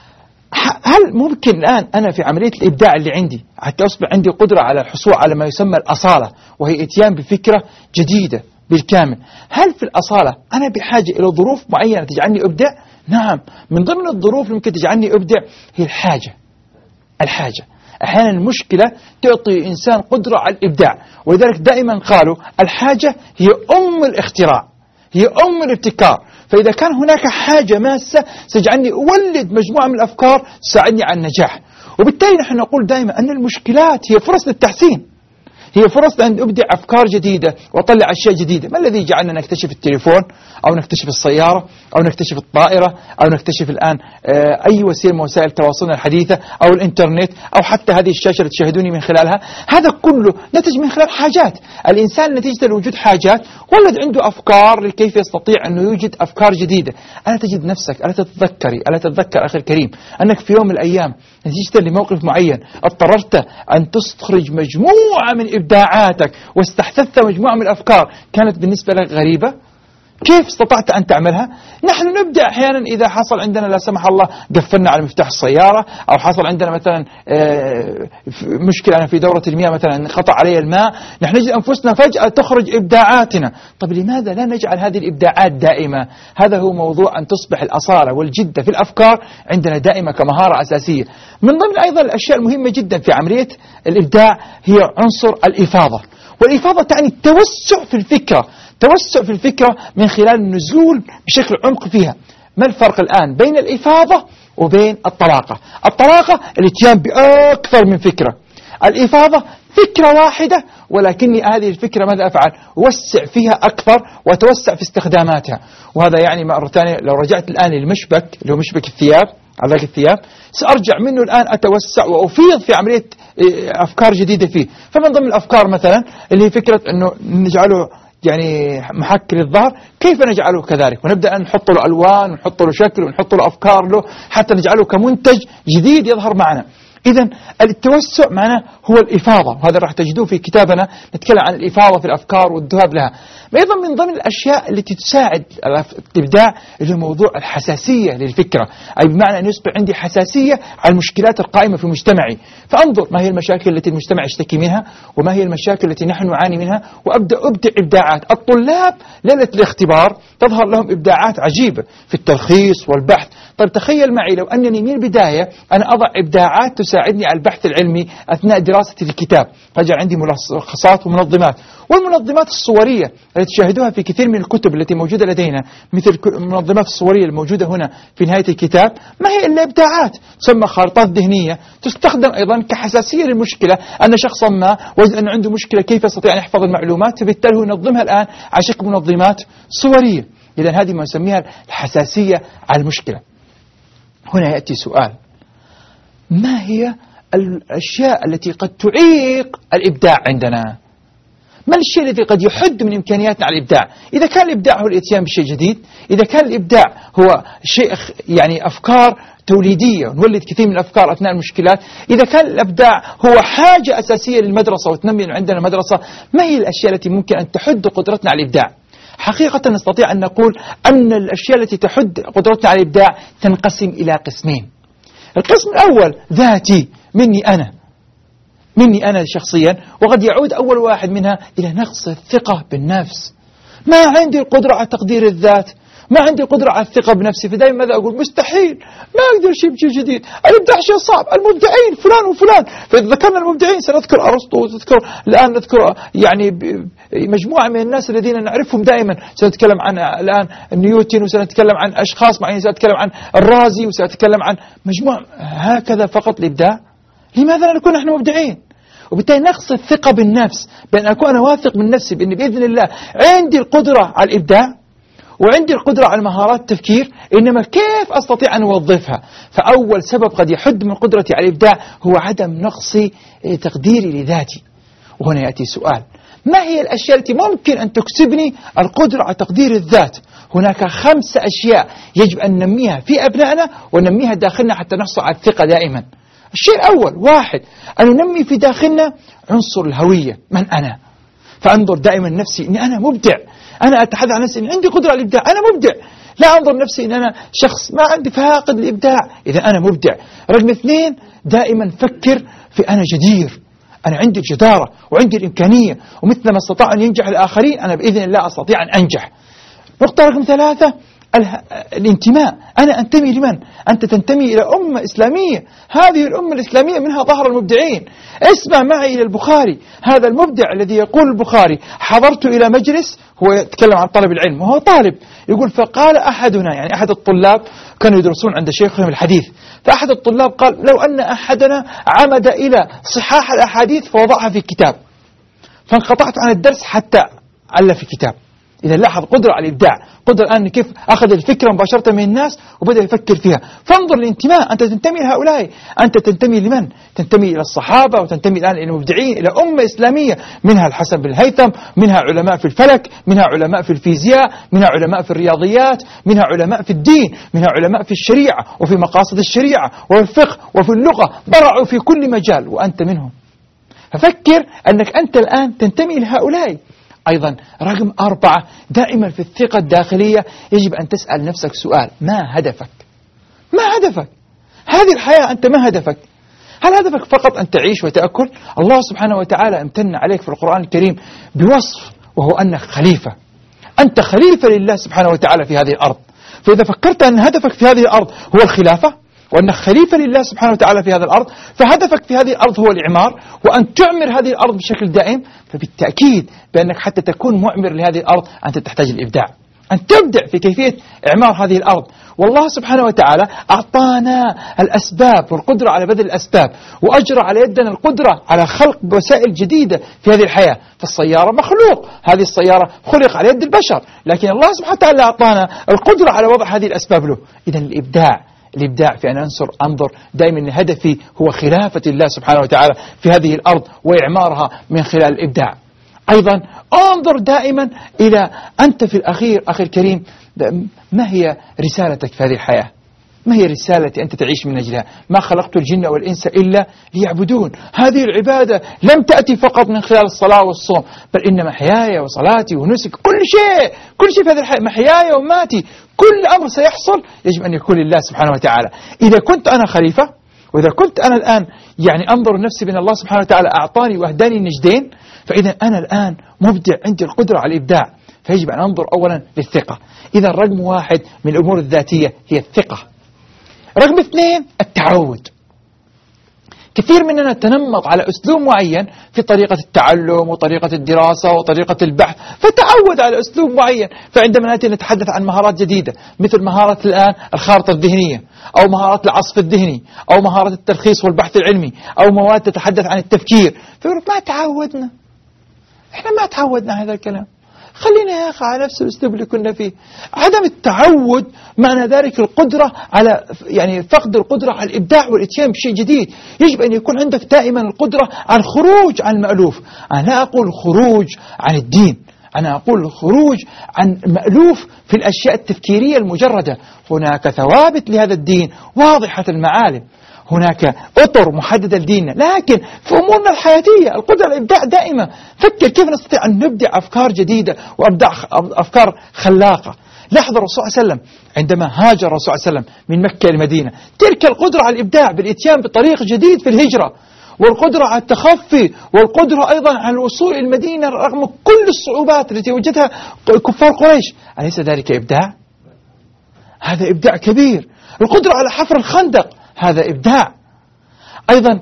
هل ممكن الآن أنا في عملية الإبداع اللي عندي حتى أصبح عندي قدرة على الحصول على ما يسمى الأصالة، وهي إتيان بفكرة جديدة بالكامل، هل في الأصالة أنا بحاجة إلى ظروف معينة تجعلني أبدع؟ نعم، من ضمن الظروف اللي ممكن تجعلني أبدع هي الحاجة. الحاجة أحيانا المشكلة تعطي إنسان قدرة على الإبداع، ولذلك دائما قالوا الحاجة هي أم الاختراع، هي أم الابتكار. فإذا كان هناك حاجة ماسة سيجعلني أولد مجموعة من الأفكار تساعدني على النجاح. وبالتالي نحن نقول دائما أن المشكلات هي فرص للتحسين، هي فرص لأن أبدع أفكار جديدة وأطلع أشياء جديدة. ما الذي جعلنا نكتشف التليفون أو نكتشف السيارة أو نكتشف الطائرة أو نكتشف الآن أي وسيلة من وسائل تواصلنا الحديثة أو الإنترنت أو حتى هذه الشاشة اللي تشاهدوني من خلالها؟ هذا كله نتج من خلال حاجات. الإنسان نتيجة لوجود حاجات ولد عنده أفكار لكيف يستطيع أنه يوجد أفكار جديدة. ألا تجد نفسك، ألا تتذكري، ألا تتذكر أخي الكريم أنك في يوم من الأيام نتيجة لموقف معين اضطررت أن تستخرج مجموعة من إبداعاتك واستحدثت مجموعة من الأفكار كانت بالنسبة لك غريبة؟ كيف استطعت أن تعملها؟ نحن نبدأ أحيانا إذا حصل عندنا لا سمح الله قفلنا على مفتاح السيارة، أو حصل عندنا مثلا مشكلة أنا في دورة المياه مثلا انقطع علي الماء، نحن نجد أنفسنا فجأة تخرج إبداعاتنا. طب لماذا لا نجعل هذه الإبداعات دائمة؟ هذا هو موضوع أن تصبح الأصالة والجدة في الأفكار عندنا دائمة كمهارة أساسية. من ضمن أيضا الأشياء المهمة جدا في عملية الإبداع هي عنصر الإفاضة. والإفاضة تعني التوسع في الفكرة، توسع في الفكرة من خلال النزول بشكل عمق فيها. ما الفرق الآن بين الإفاضة وبين الطلاقة؟ الطلاقة الاتيان بأكثر من فكرة، الإفاضة فكرة واحدة ولكني هذه الفكرة ماذا أفعل؟ وسع فيها أكثر وتوسع في استخداماتها. وهذا يعني مرة ثانية لو رجعت الآن للمشبك اللي هو مشبك الثياب، على ذلك الثياب سأرجع منه الآن أتوسع وأفيض في عملية أفكار جديدة فيه. فمن ضمن الأفكار مثلا اللي هي فكرة أنه نجعله يعني محك للظهر، كيف نجعله كذلك ونبدأ أن نحط له ألوان ونحط له شكل ونحط له أفكار له حتى نجعله كمنتج جديد يظهر معنا. إذن التوسع معنا هو الإفاضة، وهذا راح تجدوه في كتابنا نتكلم عن الإفاضة في الأفكار والذهاب لها. أيضا من ضمن الأشياء التي تساعد الإبداع اللي هو موضوع الحساسية للفكرة، أي بمعنى أن يصبح عندي حساسية على المشكلات القائمة في مجتمعي، فأنظر ما هي المشاكل التي المجتمع يشتكي منها وما هي المشاكل التي نحن نعاني منها وأبدأ أبدع إبداعات. الطلاب ليلة الاختبار تظهر لهم إبداعات عجيبة في التلخيص والبحث. طيب تخيل معي لو أنني من البداية أنا أضع إبداعات تساعدني على البحث العلمي أثناء دراستي للكتاب، فجأة عندي ملخصات ومنظمات، والمنظمات الصورية التي تشاهدوها في كثير من الكتب التي موجودة لدينا مثل المنظمات الصورية الموجودة هنا في نهاية الكتاب، ما هي إلا إبداعات تسمى خارطات ذهنية تستخدم أيضا كحساسية للمشكلة. أن شخصا ما وجد أن عنده مشكلة كيف يستطيع أن يحفظ المعلومات، فبالتالي ينظمها الآن على شكل منظمات صورية. إذن هذه ما نسميها الحساسية على المشكلة. هنا يأتي سؤال: ما هي الأشياء التي قد تعيق الإبداع عندنا؟ ما الشيء الذي قد يحد من إمكانياتنا على الإبداع؟ إذا كان الإبداع هو الإتيان بشيء جديد، إذا كان الإبداع هو شيء يعني أفكار توليدية نولد كثير من الأفكار أثناء المشكلات، إذا كان الإبداع هو حاجة أساسية للمدرسة وتنمي عندنا مدرسة، ما هي الأشياء التي ممكن أن تحد قدرتنا على الإبداع؟ حقيقة نستطيع أن نقول أن الأشياء التي تحد قدرتنا على الإبداع تنقسم إلى قسمين. القسم الأول ذاتي، مني أنا مني أنا شخصيا، وقد يعود أول واحد منها إلى نقص الثقة بالنفس. ما عندي القدرة على تقدير الذات، ما عندي قدرة على الثقة بنفسي، فدائما ماذا أقول؟ مستحيل، ما أقدر شيء شيء جديد، الإبداع شيء صعب، المبدعين فلان وفلان. فإذا ذكرنا المبدعين سنذكر أرسطو، وتذكر الآن نذكر يعني مجموعة من الناس الذين نعرفهم دائما. سنتكلم عن الآن نيوتن، وسنتكلم عن أشخاص معين، سنتكلم عن الرازي، وسنتكلم عن مجموعة. هكذا فقط الإبداع؟ لماذا لا نكون نحن مبدعين؟ وبالتالي نقص الثقة بالنفس، بأن أكون أنا واثق من نفسي بأن بإذن الله عندي القدرة على الإبداع وعندي القدرة على مهارات التفكير، إنما كيف أستطيع أن أوظفها؟ فأول سبب قد يحد من قدرتي على الإبداع هو عدم نقص تقديري لذاتي. وهنا يأتي سؤال: ما هي الأشياء التي ممكن أن تكسبني القدرة على تقدير الذات؟ هناك خمس أشياء يجب أن ننميها في أبنائنا وننميها داخلنا حتى نحصل على الثقة دائما. الشيء الأول: واحد، أن ننمي في داخلنا عنصر الهوية، من أنا؟ فأنظر دائما نفسي أني أنا مبدع، أنا أتحدث عن نفسي أن عندي قدرة على الإبداع، أنا مبدع. لا أنظر نفسي أن أنا شخص ما عندي فاقد الإبداع، إذا أنا مبدع. رقم اثنين، دائما فكر في أنا جدير، أنا عندي الجدارة وعندي الإمكانية، ومثل ما استطاع أن ينجح الآخرين أنا بإذن الله أستطيع أن أنجح. نقطة رقم ثلاثة: الانتماء. أنا أنتمي لمن؟ أنت تنتمي إلى أمة إسلامية، هذه الأمة الإسلامية منها ظهر المبدعين. اسمع معي إلى البخاري، هذا المبدع الذي يقول البخاري: حضرت إلى مجلس، هو يتكلم عن طلب العلم وهو طالب، يقول: فقال أحدنا، يعني أحد الطلاب كانوا يدرسون عند شيخهم الحديث، فأحد الطلاب قال: لو أن أحدنا عمد إلى صحاح الأحاديث فوضعها في كتاب، فانقطعت عن الدرس حتى ألف في كتاب. إذا لاحظ قدرة على الإبداع، قدرة الآن كيف أخذ الفكرة مباشرة من الناس وبدأ يفكر فيها. فانظر الانتماء، أنت تنتمي لهؤلاء، أنت تنتمي لمن؟ تنتمي إلى الصحابة، وتنتمي الآن إلى المبدعين، إلى أمة إسلامية منها الحسن بن الهيثم، منها علماء في الفلك، منها علماء في الفيزياء، منها علماء في الرياضيات، منها علماء في الدين، منها علماء في الشريعة وفي مقاصد الشريعة وفي الفقه وفي اللغة، برعوا في كل مجال وأنت منهم. ففكر أنك أنت الآن تنتمي لهؤلاء. أيضا رقم أربعة، دائما في الثقة الداخلية يجب أن تسأل نفسك سؤال: ما هدفك؟ ما هدفك؟ هذه الحياة أنت ما هدفك؟ هل هدفك فقط أن تعيش وتأكل؟ الله سبحانه وتعالى امتن عليك في القرآن الكريم بوصف، وهو أنك خليفة، أنت خليفة لله سبحانه وتعالى في هذه الأرض. فإذا فكرت أن هدفك في هذه الأرض هو الخلافة، وأنك خليفة لله سبحانه وتعالى في هذه الأرض، فهدفك في هذه الأرض هو الإعمار وأن تعمر هذه الأرض بشكل دائم، فبالتأكيد بأنك حتى تكون معمر لهذه الأرض أنت تحتاج الإبداع، أن تبدع في كيفية إعمار هذه الأرض. والله سبحانه وتعالى أعطانا الأسباب والقدرة على بذل الأسباب، وأجرى على يدنا القدرة على خلق وسائل جديدة في هذه الحياة. فالسيارة مخلوق، هذه السيارة خلق على يد البشر، لكن الله سبحانه وتعالى أعطانا القدرة على وضع هذه الأسباب له. إذن الإبداع الإبداع في أن أنصر أنظر دائما هدفي هو خلافة الله سبحانه وتعالى في هذه الأرض وإعمارها من خلال الإبداع. أيضا انظر دائما إلى أنت في الأخير أخي الكريم، ما هي رسالتك في هذه الحياة؟ ما هي الرسالة التي أنت تعيش من أجلها؟ ما خلقت الجن والإنس إلا ليعبدون. هذه العبادة لم تأتي فقط من خلال الصلاة والصوم، بل إن محياي وصلاتي ونسك كل شيء كل شيء في هذه الحياة، محياي وماتي، كل أمر سيحصل يجب أن يكون لله سبحانه وتعالى. إذا كنت أنا خليفة، وإذا كنت أنا الآن يعني أنظر نفسي بأن الله سبحانه وتعالى أعطاني وأهداني النجدين، فإذا أنا الآن مبدع، عندي القدرة على الإبداع، فيجب أن أنظر أولا للثقة. إذا رقم واحد من الأمور الذاتية هي الثقة. رقم اثنين التعود. كثير مننا تنمط على أسلوب معين في طريقة التعلم وطريقة الدراسة وطريقة البحث، فتعود على أسلوب معين. فعندما نأتي نتحدث عن مهارات جديدة مثل مهارة الآن الخارطة الذهنية، أو مهارات العصف الذهني، أو مهارة التلخيص والبحث العلمي، أو مواد تتحدث عن التفكير، فيقول ما تعودنا، إحنا ما تعودنا هذا الكلام، خلينا يا أخي على نفس الأسلوب اللي كنا فيه. عدم التعود معنى ذلك القدرة على يعني فقد القدرة على الإبداع والإتيان بشيء جديد. يجب أن يكون عندك دائما القدرة على الخروج عن المألوف. أنا لا أقول خروج عن الدين، أنا أقول الخروج عن مألوف في الأشياء التفكيرية المجردة. هناك ثوابت لهذا الدين واضحة المعالم، هناك أطر محددة لديننا، لكن في أمورنا الحياتية القدرة على الإبداع دائما. فكر كيف نستطيع أن نبدع أفكار جديدة وأبدع أفكار خلاقة. لاحظ الرسول صلى الله عليه وسلم عندما هاجر الرسول صلى الله عليه وسلم من مكة إلى المدينة، تلك القدرة على الإبداع بالإتيان بطريق جديد في الهجرة، والقدرة على التخفي، والقدرة أيضا على الوصول إلى المدينة رغم كل الصعوبات التي وجدها كفار قريش. أليس ذلك إبداع؟ هذا إبداع كبير. القدرة على حفر الخندق هذا إبداع. أيضا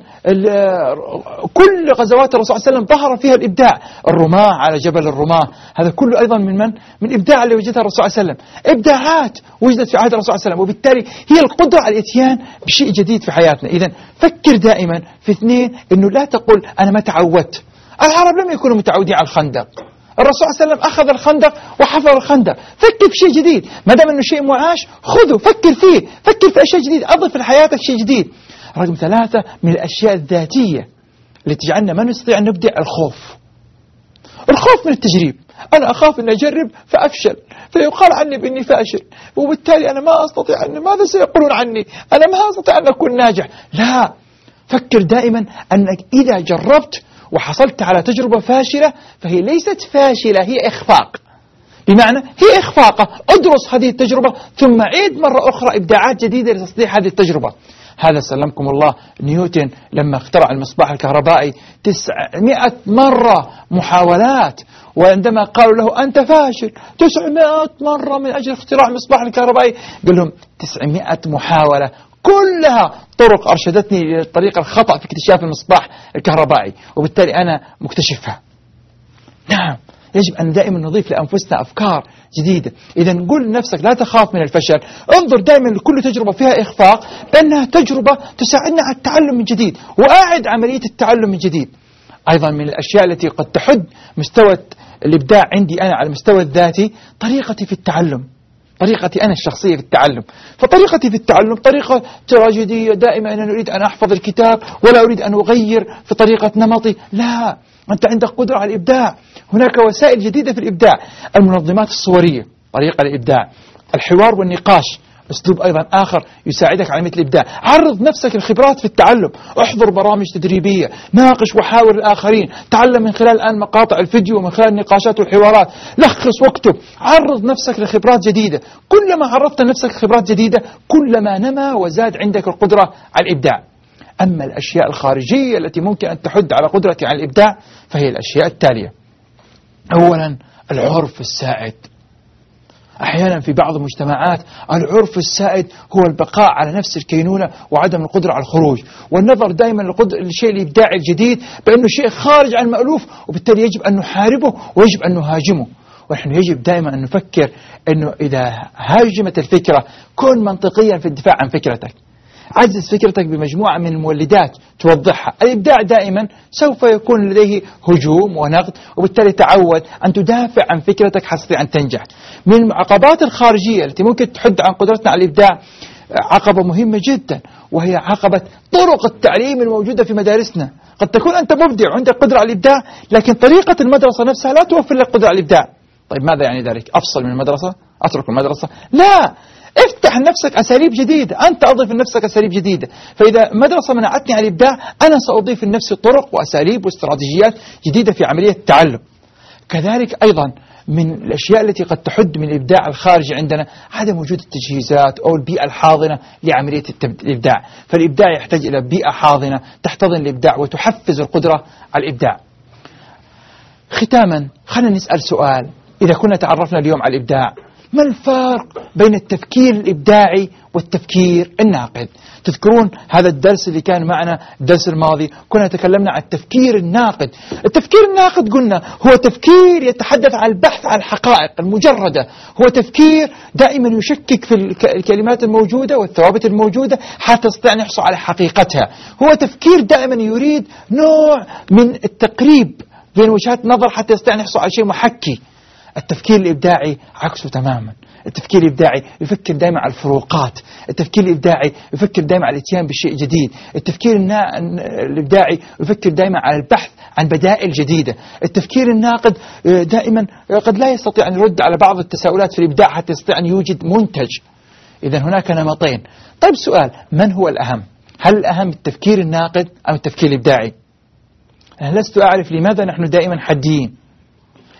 كل غزوات الرسول صلى الله عليه وسلم ظهر فيها الإبداع. الرماة على جبل الرماة هذا كله أيضا من من؟ من إبداع اللي وجدها الرسول صلى الله عليه وسلم. إبداعات وجدت في عهد الرسول صلى الله عليه وسلم، وبالتالي هي القدرة على الإتيان بشيء جديد في حياتنا. إذن فكر دائما في اثنين، إنه لا تقول أنا ما تعودت. العرب لم يكونوا متعودين على الخندق، الرسول صلى الله عليه وسلم أخذ الخندق وحفر الخندق. فكر في شيء جديد، ما دام أنه شيء معاش خذه، فكر فيه، فكر في أشياء جديدة، أضف لحياتك شيء جديد. رقم ثلاثة من الأشياء الذاتية اللي تجعلنا ما نستطيع أن نبدع، الخوف. الخوف من التجريب. أنا أخاف أن أجرب فأفشل، فيقال عني بأني فاشل، وبالتالي أنا ما أستطيع أن ماذا سيقولون عني، أنا ما أستطيع أن أكون ناجح. لا، فكر دائما أنك إذا جربت وحصلت على تجربة فاشلة فهي ليست فاشلة، هي إخفاق. بمعنى هي إخفاقة، أدرس هذه التجربة ثم عيد مرة أخرى إبداعات جديدة لتصليح هذه التجربة. هذا سلمكم الله نيوتن لما اخترع المصباح الكهربائي تسعمائة مرة محاولات، وعندما قالوا له أنت فاشل تسعمائة مرة من أجل اختراع المصباح الكهربائي، قال لهم تسعمائة محاولة كلها طرق أرشدتني للطريق الخطأ في اكتشاف المصباح الكهربائي، وبالتالي أنا مكتشفها. نعم، يجب أن دائما نضيف لأنفسنا أفكار جديدة. إذا قل لنفسك لا تخاف من الفشل، انظر دائما لكل تجربة فيها إخفاق بأنها تجربة تساعدنا على التعلم من جديد، وأعد عملية التعلم من جديد. أيضا من الأشياء التي قد تحد مستوى الإبداع عندي أنا على المستوى الذاتي طريقتي في التعلم، طريقتي أنا الشخصية في التعلم. فطريقتي في التعلم طريقة تراجيدية، دائما أنا أريد أن أحفظ الكتاب ولا أريد أن أغير في طريقة نمطي. لا، أنت عندك قدرة على الإبداع. هناك وسائل جديدة في الإبداع، المنظمات الصورية طريقة للإبداع، الحوار والنقاش أسلوب أيضا آخر يساعدك على مثل الإبداع. عرض نفسك للخبرات في التعلم، احضر برامج تدريبية، ناقش وحاور الآخرين، تعلم من خلال الآن مقاطع الفيديو ومن خلال النقاشات والحوارات، لخص واكتب، عرض نفسك لخبرات جديدة. كلما عرضت نفسك لخبرات جديدة كلما نما وزاد عندك القدرة على الإبداع. أما الأشياء الخارجية التي ممكن أن تحد على قدرتي على الإبداع فهي الأشياء التالية. أولا، العرف السائد. أحيانا في بعض المجتمعات العرف السائد هو البقاء على نفس الكينونة وعدم القدرة على الخروج، والنظر دائما للشيء الإبداعي الجديد بأنه شيء خارج عن المألوف، وبالتالي يجب أن نحاربه ويجب أن نهاجمه. ونحن يجب دائما أن نفكر أنه إذا هاجمت الفكرة كن منطقيا في الدفاع عن فكرتك، عزز فكرتك بمجموعة من المولدات توضحها. الإبداع دائما سوف يكون لديه هجوم ونقد، وبالتالي تعود أن تدافع عن فكرتك حتى أن تنجح. من العقبات الخارجية التي ممكن تحد عن قدرتنا على الإبداع عقبة مهمة جدا، وهي عقبة طرق التعليم الموجودة في مدارسنا. قد تكون أنت مبدع وعندك قدرة على الإبداع، لكن طريقة المدرسة نفسها لا توفر لك قدرة على الإبداع. طيب ماذا يعني ذلك؟ أفصل من المدرسة؟ أترك المدرسة؟ لا، افتح لنفسك أساليب جديدة، أنت أضيف لنفسك أساليب جديدة. فإذا مدرسة منعتني عن الإبداع أنا سأضيف لنفسي طرق وأساليب واستراتيجيات جديدة في عملية التعلم. كذلك أيضا من الأشياء التي قد تحد من الإبداع الخارجي عندنا عدم وجود التجهيزات أو البيئة الحاضنة لعملية الإبداع. فالإبداع يحتاج إلى بيئة حاضنة تحتضن الإبداع وتحفز القدرة على الإبداع. ختاما خلينا نسأل سؤال، إذا كنا تعرفنا اليوم على الإبداع، ما الفرق بين التفكير الإبداعي والتفكير الناقد؟ تذكرون هذا الدرس اللي كان معنا الدرس الماضي كنا تكلمنا عن التفكير الناقد. التفكير الناقد قلنا هو تفكير يتحدث عن البحث عن الحقائق المجردة، هو تفكير دائما يشكك في الكلمات الموجودة والثوابت الموجودة حتى يستطيع أن يحصل على حقيقتها، هو تفكير دائما يريد نوع من التقريب بين وجهات نظر حتى يستطيع أن يحصل على شيء محكي. التفكير الإبداعي عكسه تماما. التفكير الإبداعي يفكر دائما على الفروقات، التفكير الإبداعي يفكر دائما على الاتيان بشيء جديد، التفكير الإبداعي يفكر دائما على البحث عن بدائل جديدة. التفكير الناقد دائما قد لا يستطيع أن يرد على بعض التساؤلات في الإبداع حتى يستطيع أن يوجد منتج. إذن هناك نمطين. طيب سؤال، من هو الأهم؟ هل الأهم التفكير الناقد أم التفكير الإبداعي؟ أنا لست أعرف لماذا نحن دائما حديين.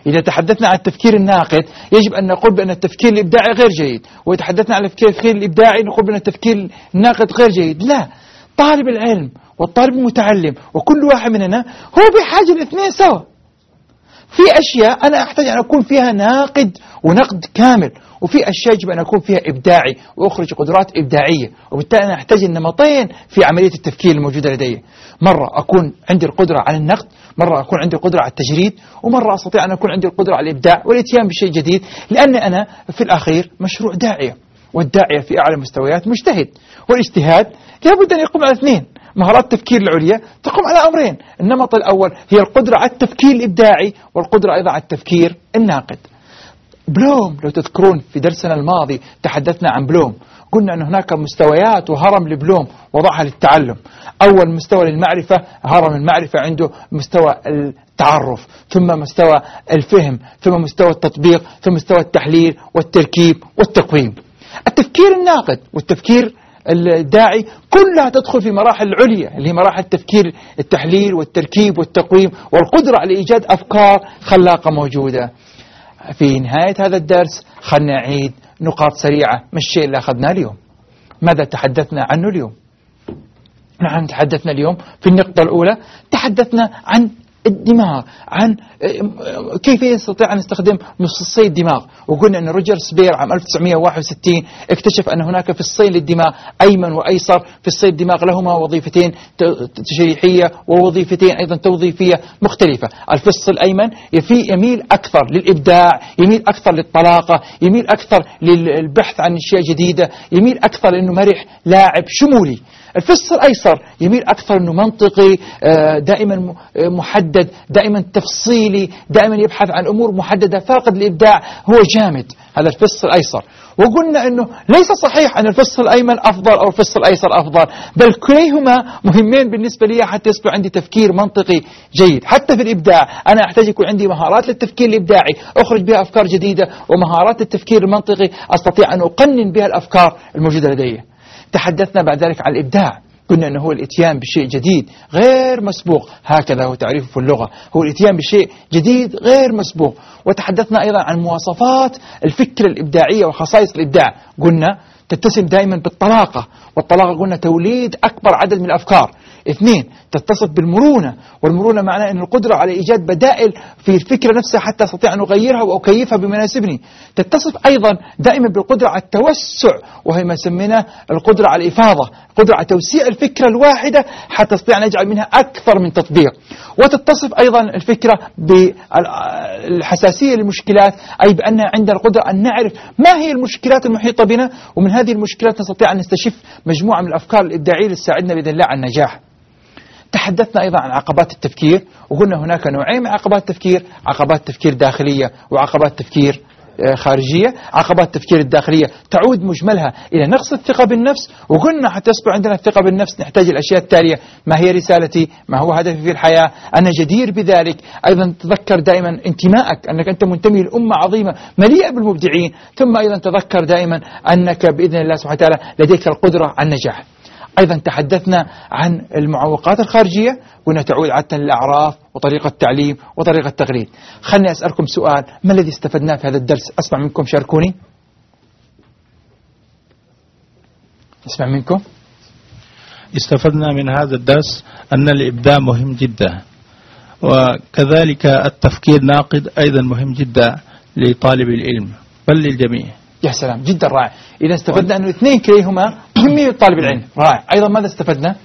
إذا تحدثنا عن التفكير الناقد يجب أن نقول بأن التفكير الإبداعي غير جيد، وإذا تحدثنا عن التفكير الإبداعي نقول بأن التفكير الناقد غير جيد. لا، طالب العلم والطالب المتعلم وكل واحد مننا هو بحاجة الاثنين سوا. في أشياء أنا أحتاج أن أكون فيها ناقد ونقد كامل، وفي أشياء يجب أن أكون فيها إبداعي وأخرج قدرات إبداعية، وبالتالي أنا أحتاج النمطين في عملية التفكير الموجودة لدي. مرة أكون عندي القدرة على النقد، مرة أكون عندي القدرة على التجريد، ومرة أستطيع أن أكون عندي القدرة على الإبداع والإتيان بشيء جديد، لأن أنا في الأخير مشروع داعية، والداعية في أعلى مستويات مجتهد، والاجتهاد لابد أن يقوم على اثنين. مهارات التفكير العليا تقوم على أمرين: النمط الأول هي القدرة على التفكير الإبداعي، والقدرة أيضا على التفكير الناقد. بلوم، لو تذكرون في درسنا الماضي تحدثنا عن بلوم، قلنا أن هناك مستويات وهرم لبلوم وضعها للتعلم. أول مستوى للمعرفة، هرم المعرفة عنده مستوى التعرف، ثم مستوى الفهم، ثم مستوى التطبيق، ثم مستوى التحليل والتركيب والتقويم. التفكير الناقد والتفكير الداعي كلها تدخل في مراحل العليا، اللي هي مراحل التفكير التحليل والتركيب والتقويم والقدرة على إيجاد أفكار خلاقة موجودة. في نهاية هذا الدرس خلنا نعيد نقاط سريعة من الشيء اللي أخذناه اليوم. ماذا تحدثنا عنه اليوم؟ نحن تحدثنا اليوم في النقطة الأولى تحدثنا عن الدماغ، عن كيف يستطيع أن نستخدم مصاصي الدماغ، وقلنا أن روجر سبير عام ألف وتسعمائة وواحد وستين اكتشف أن هناك في الصين للدماغ أيمن وأيسر. في الصين الدماغ لهما وظيفتين تشريحية ووظيفتين أيضا توظيفية مختلفة. الفص الأيمن يميل أكثر للإبداع، يميل أكثر للطلاقة، يميل أكثر للبحث عن أشياء جديدة، يميل أكثر لأنه مرح لاعب شمولي. الفص الأيسر يميل أكثر أنه منطقي، دائما محدد، دائما تفصيلي، دائما يبحث عن أمور محددة، فاقد الإبداع، هو جامد. هذا الفص الأيسر. وقلنا أنه ليس صحيح أن الفص الأيمن أفضل أو الفص الأيسر أفضل، بل كليهما مهمين بالنسبة لي حتى يصبح عندي تفكير منطقي جيد. حتى في الإبداع أنا أحتاج يكون عندي مهارات للتفكير الإبداعي أخرج بها أفكار جديدة، ومهارات التفكير المنطقي أستطيع أن أقنن بها الأفكار الموجودة لدي. تحدثنا بعد ذلك عن الإبداع، قلنا أنه هو الإتيان بشيء جديد غير مسبوق، هكذا هو تعريفه في اللغة، هو الإتيان بشيء جديد غير مسبوق. وتحدثنا أيضا عن مواصفات الفكرة الإبداعية وخصائص الإبداع، قلنا تتسم دائما بالطلاقة، والطلاقة قلنا توليد أكبر عدد من الأفكار. اثنين، تتصف بالمرونة، والمرونة معناه أن القدرة على إيجاد بدائل في الفكرة نفسها حتى أستطيع أن أغيرها وأكيفها بما يناسبني. تتصف أيضا دائما بالقدرة على التوسع، وهي ما سميناه القدرة على الإفاضة، القدرة على توسيع الفكرة الواحدة حتى أستطيع أن أجعل منها أكثر من تطبيق. وتتصف أيضا الفكرة بالحساسية للمشكلات، أي بأن عندنا القدرة أن نعرف ما هي المشكلات المحيطة بنا، ومن هذه المشكلات نستطيع أن نستشف مجموعة من الأفكار الإبداعية اللي تساعدنا بإذن الله على النجاح. تحدثنا أيضا عن عقبات التفكير، وقلنا هناك نوعين من عقبات التفكير: عقبات تفكير داخلية وعقبات تفكير خارجية. عقبات التفكير الداخلية تعود مجملها إلى نقص الثقة بالنفس، وقلنا حتى يصبح عندنا الثقة بالنفس نحتاج الأشياء التالية: ما هي رسالتي؟ ما هو هدفي في الحياة؟ أنا جدير بذلك؟ أيضا تذكر دائما انتمائك، أنك أنت منتمي لأمة عظيمة مليئة بالمبدعين. ثم أيضا تذكر دائما أنك بإذن الله سبحانه وتعالى لديك القدرة على النجاح. أيضا تحدثنا عن المعوقات الخارجية، قلنا تعود عادة للأعراف وطريقة التعليم وطريقة التقليد. خلني أسألكم سؤال: ما الذي استفدناه في هذا الدرس؟ أسمع منكم، شاركوني. أسمع منكم. استفدنا من هذا الدرس أن الإبداع مهم جدا، وكذلك التفكير ناقد أيضا مهم جدا لطالب العلم بل للجميع. يا سلام، جدا رائع. إذا استفدنا أن الاثنين كليهما مهمين لطالب العلم. رائع. أيضا ماذا استفدنا؟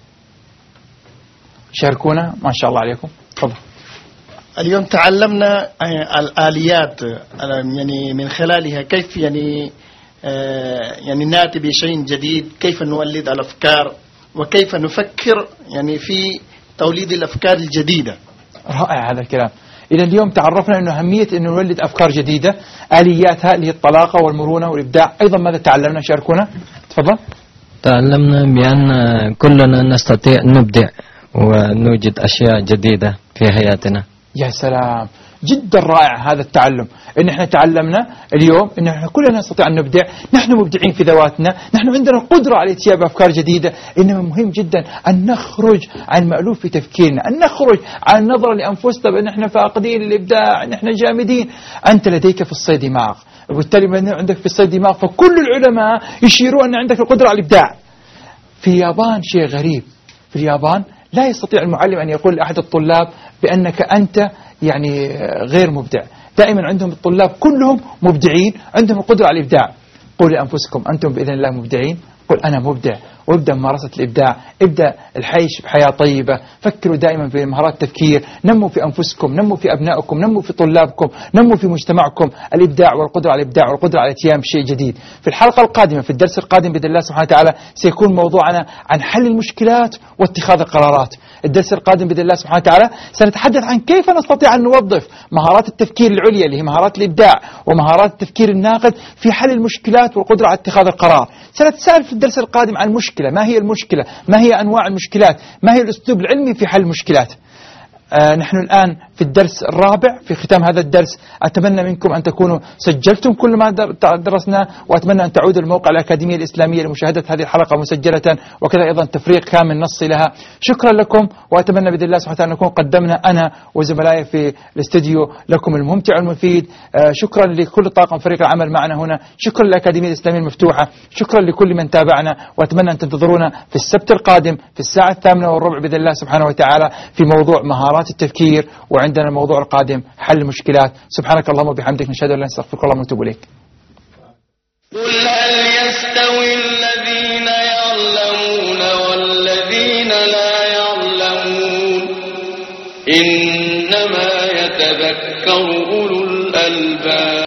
شاركونا، ما شاء الله عليكم. تفضل. اليوم تعلمنا الآليات، يعني من خلالها كيف يعني يعني نأتي بشيء جديد، كيف نولد الأفكار، وكيف نفكر يعني في توليد الأفكار الجديدة. رائع هذا الكلام. إذا اليوم تعرفنا أنه أهمية أن نولد أفكار جديدة، آلياتها اللي هي الطلاقة والمرونة والإبداع. أيضا ماذا تعلمنا؟ شاركونا. تفضل. تعلمنا بأن كلنا نستطيع نبدع ونوجد أشياء جديدة في حياتنا. يا سلام، جدا رائع هذا التعلم، إن إحنا تعلمنا اليوم إن إحنا كلنا نستطيع أن نبدع، نحن مبدعين في ذواتنا، نحن عندنا القدرة على الاتيان بأفكار جديدة، إنما مهم جدا أن نخرج عن المألوف في تفكيرنا، أن نخرج عن النظرة لأنفسنا بأن إحنا فاقدين الإبداع، إن إحنا جامدين. أنت لديك في الصيد دماغ، وبالتالي من عندك في الصيد دماغ فكل العلماء يشيرون أن عندك القدرة على الإبداع. في اليابان شيء غريب، في اليابان لا يستطيع المعلم أن يقول لأحد الطلاب بأنك أنت يعني غير مبدع، دائما عندهم الطلاب كلهم مبدعين، عندهم القدرة على الإبداع. قولوا لأنفسكم أنتم بإذن الله مبدعين، قل أنا مبدع، وابدأ ممارسة الإبداع، ابدأ الحيش بحياة طيبة، فكروا دائما في مهارات التفكير، نموا في أنفسكم، نموا في أبنائكم، نموا في طلابكم، نموا في مجتمعكم الإبداع والقدرة على الإبداع والقدرة على الاتيان بشيء جديد. في الحلقة القادمة في الدرس القادم بإذن الله سبحانه وتعالى سيكون موضوعنا عن حل المشكلات واتخاذ القرارات. الدرس القادم بإذن الله سبحانه وتعالى سنتحدث عن كيف نستطيع أن نوظف مهارات التفكير العليا اللي هي مهارات الإبداع ومهارات التفكير الناقد في حل المشكلات والقدرة على اتخاذ القرار. سنتساءل في الدرس القادم عن المشكلة، ما هي المشكلة، ما هي أنواع المشكلات، ما هي الأسلوب العلمي في حل المشكلات. آه نحن الآن في الدرس الرابع. في ختام هذا الدرس أتمنى منكم أن تكونوا سجلتم كل ما درسناه، وأتمنى أن تعودوا الموقع الأكاديمية الإسلامية لمشاهدة هذه الحلقة مسجلة، وكذا أيضا تفريق كامل نصي لها. شكرا لكم، وأتمنى بإذن الله سبحانه وتعالى نكون قدمنا أنا وزملائي في الاستديو لكم الممتع والمفيد. آه شكرا لكل طاقم فريق العمل معنا هنا، شكرا للأكاديمية الإسلامية المفتوحة، شكرا لكل من تابعنا، وأتمنى أن تنتظرونا في السبت القادم في الساعة الثامنة والربع بإذن الله سبحانه وتعالى في موضوع مهارات التفكير، وعندنا الموضوع القادم حل المشكلات. سبحانك اللهم وبحمدك، نشهد أن لا إله إلا أنت، نستغفرك اللهم ونتوب إليك. قل هل يستوي الذين يعلمون والذين لا يعلمون إنما يتذكر أولو الألباب.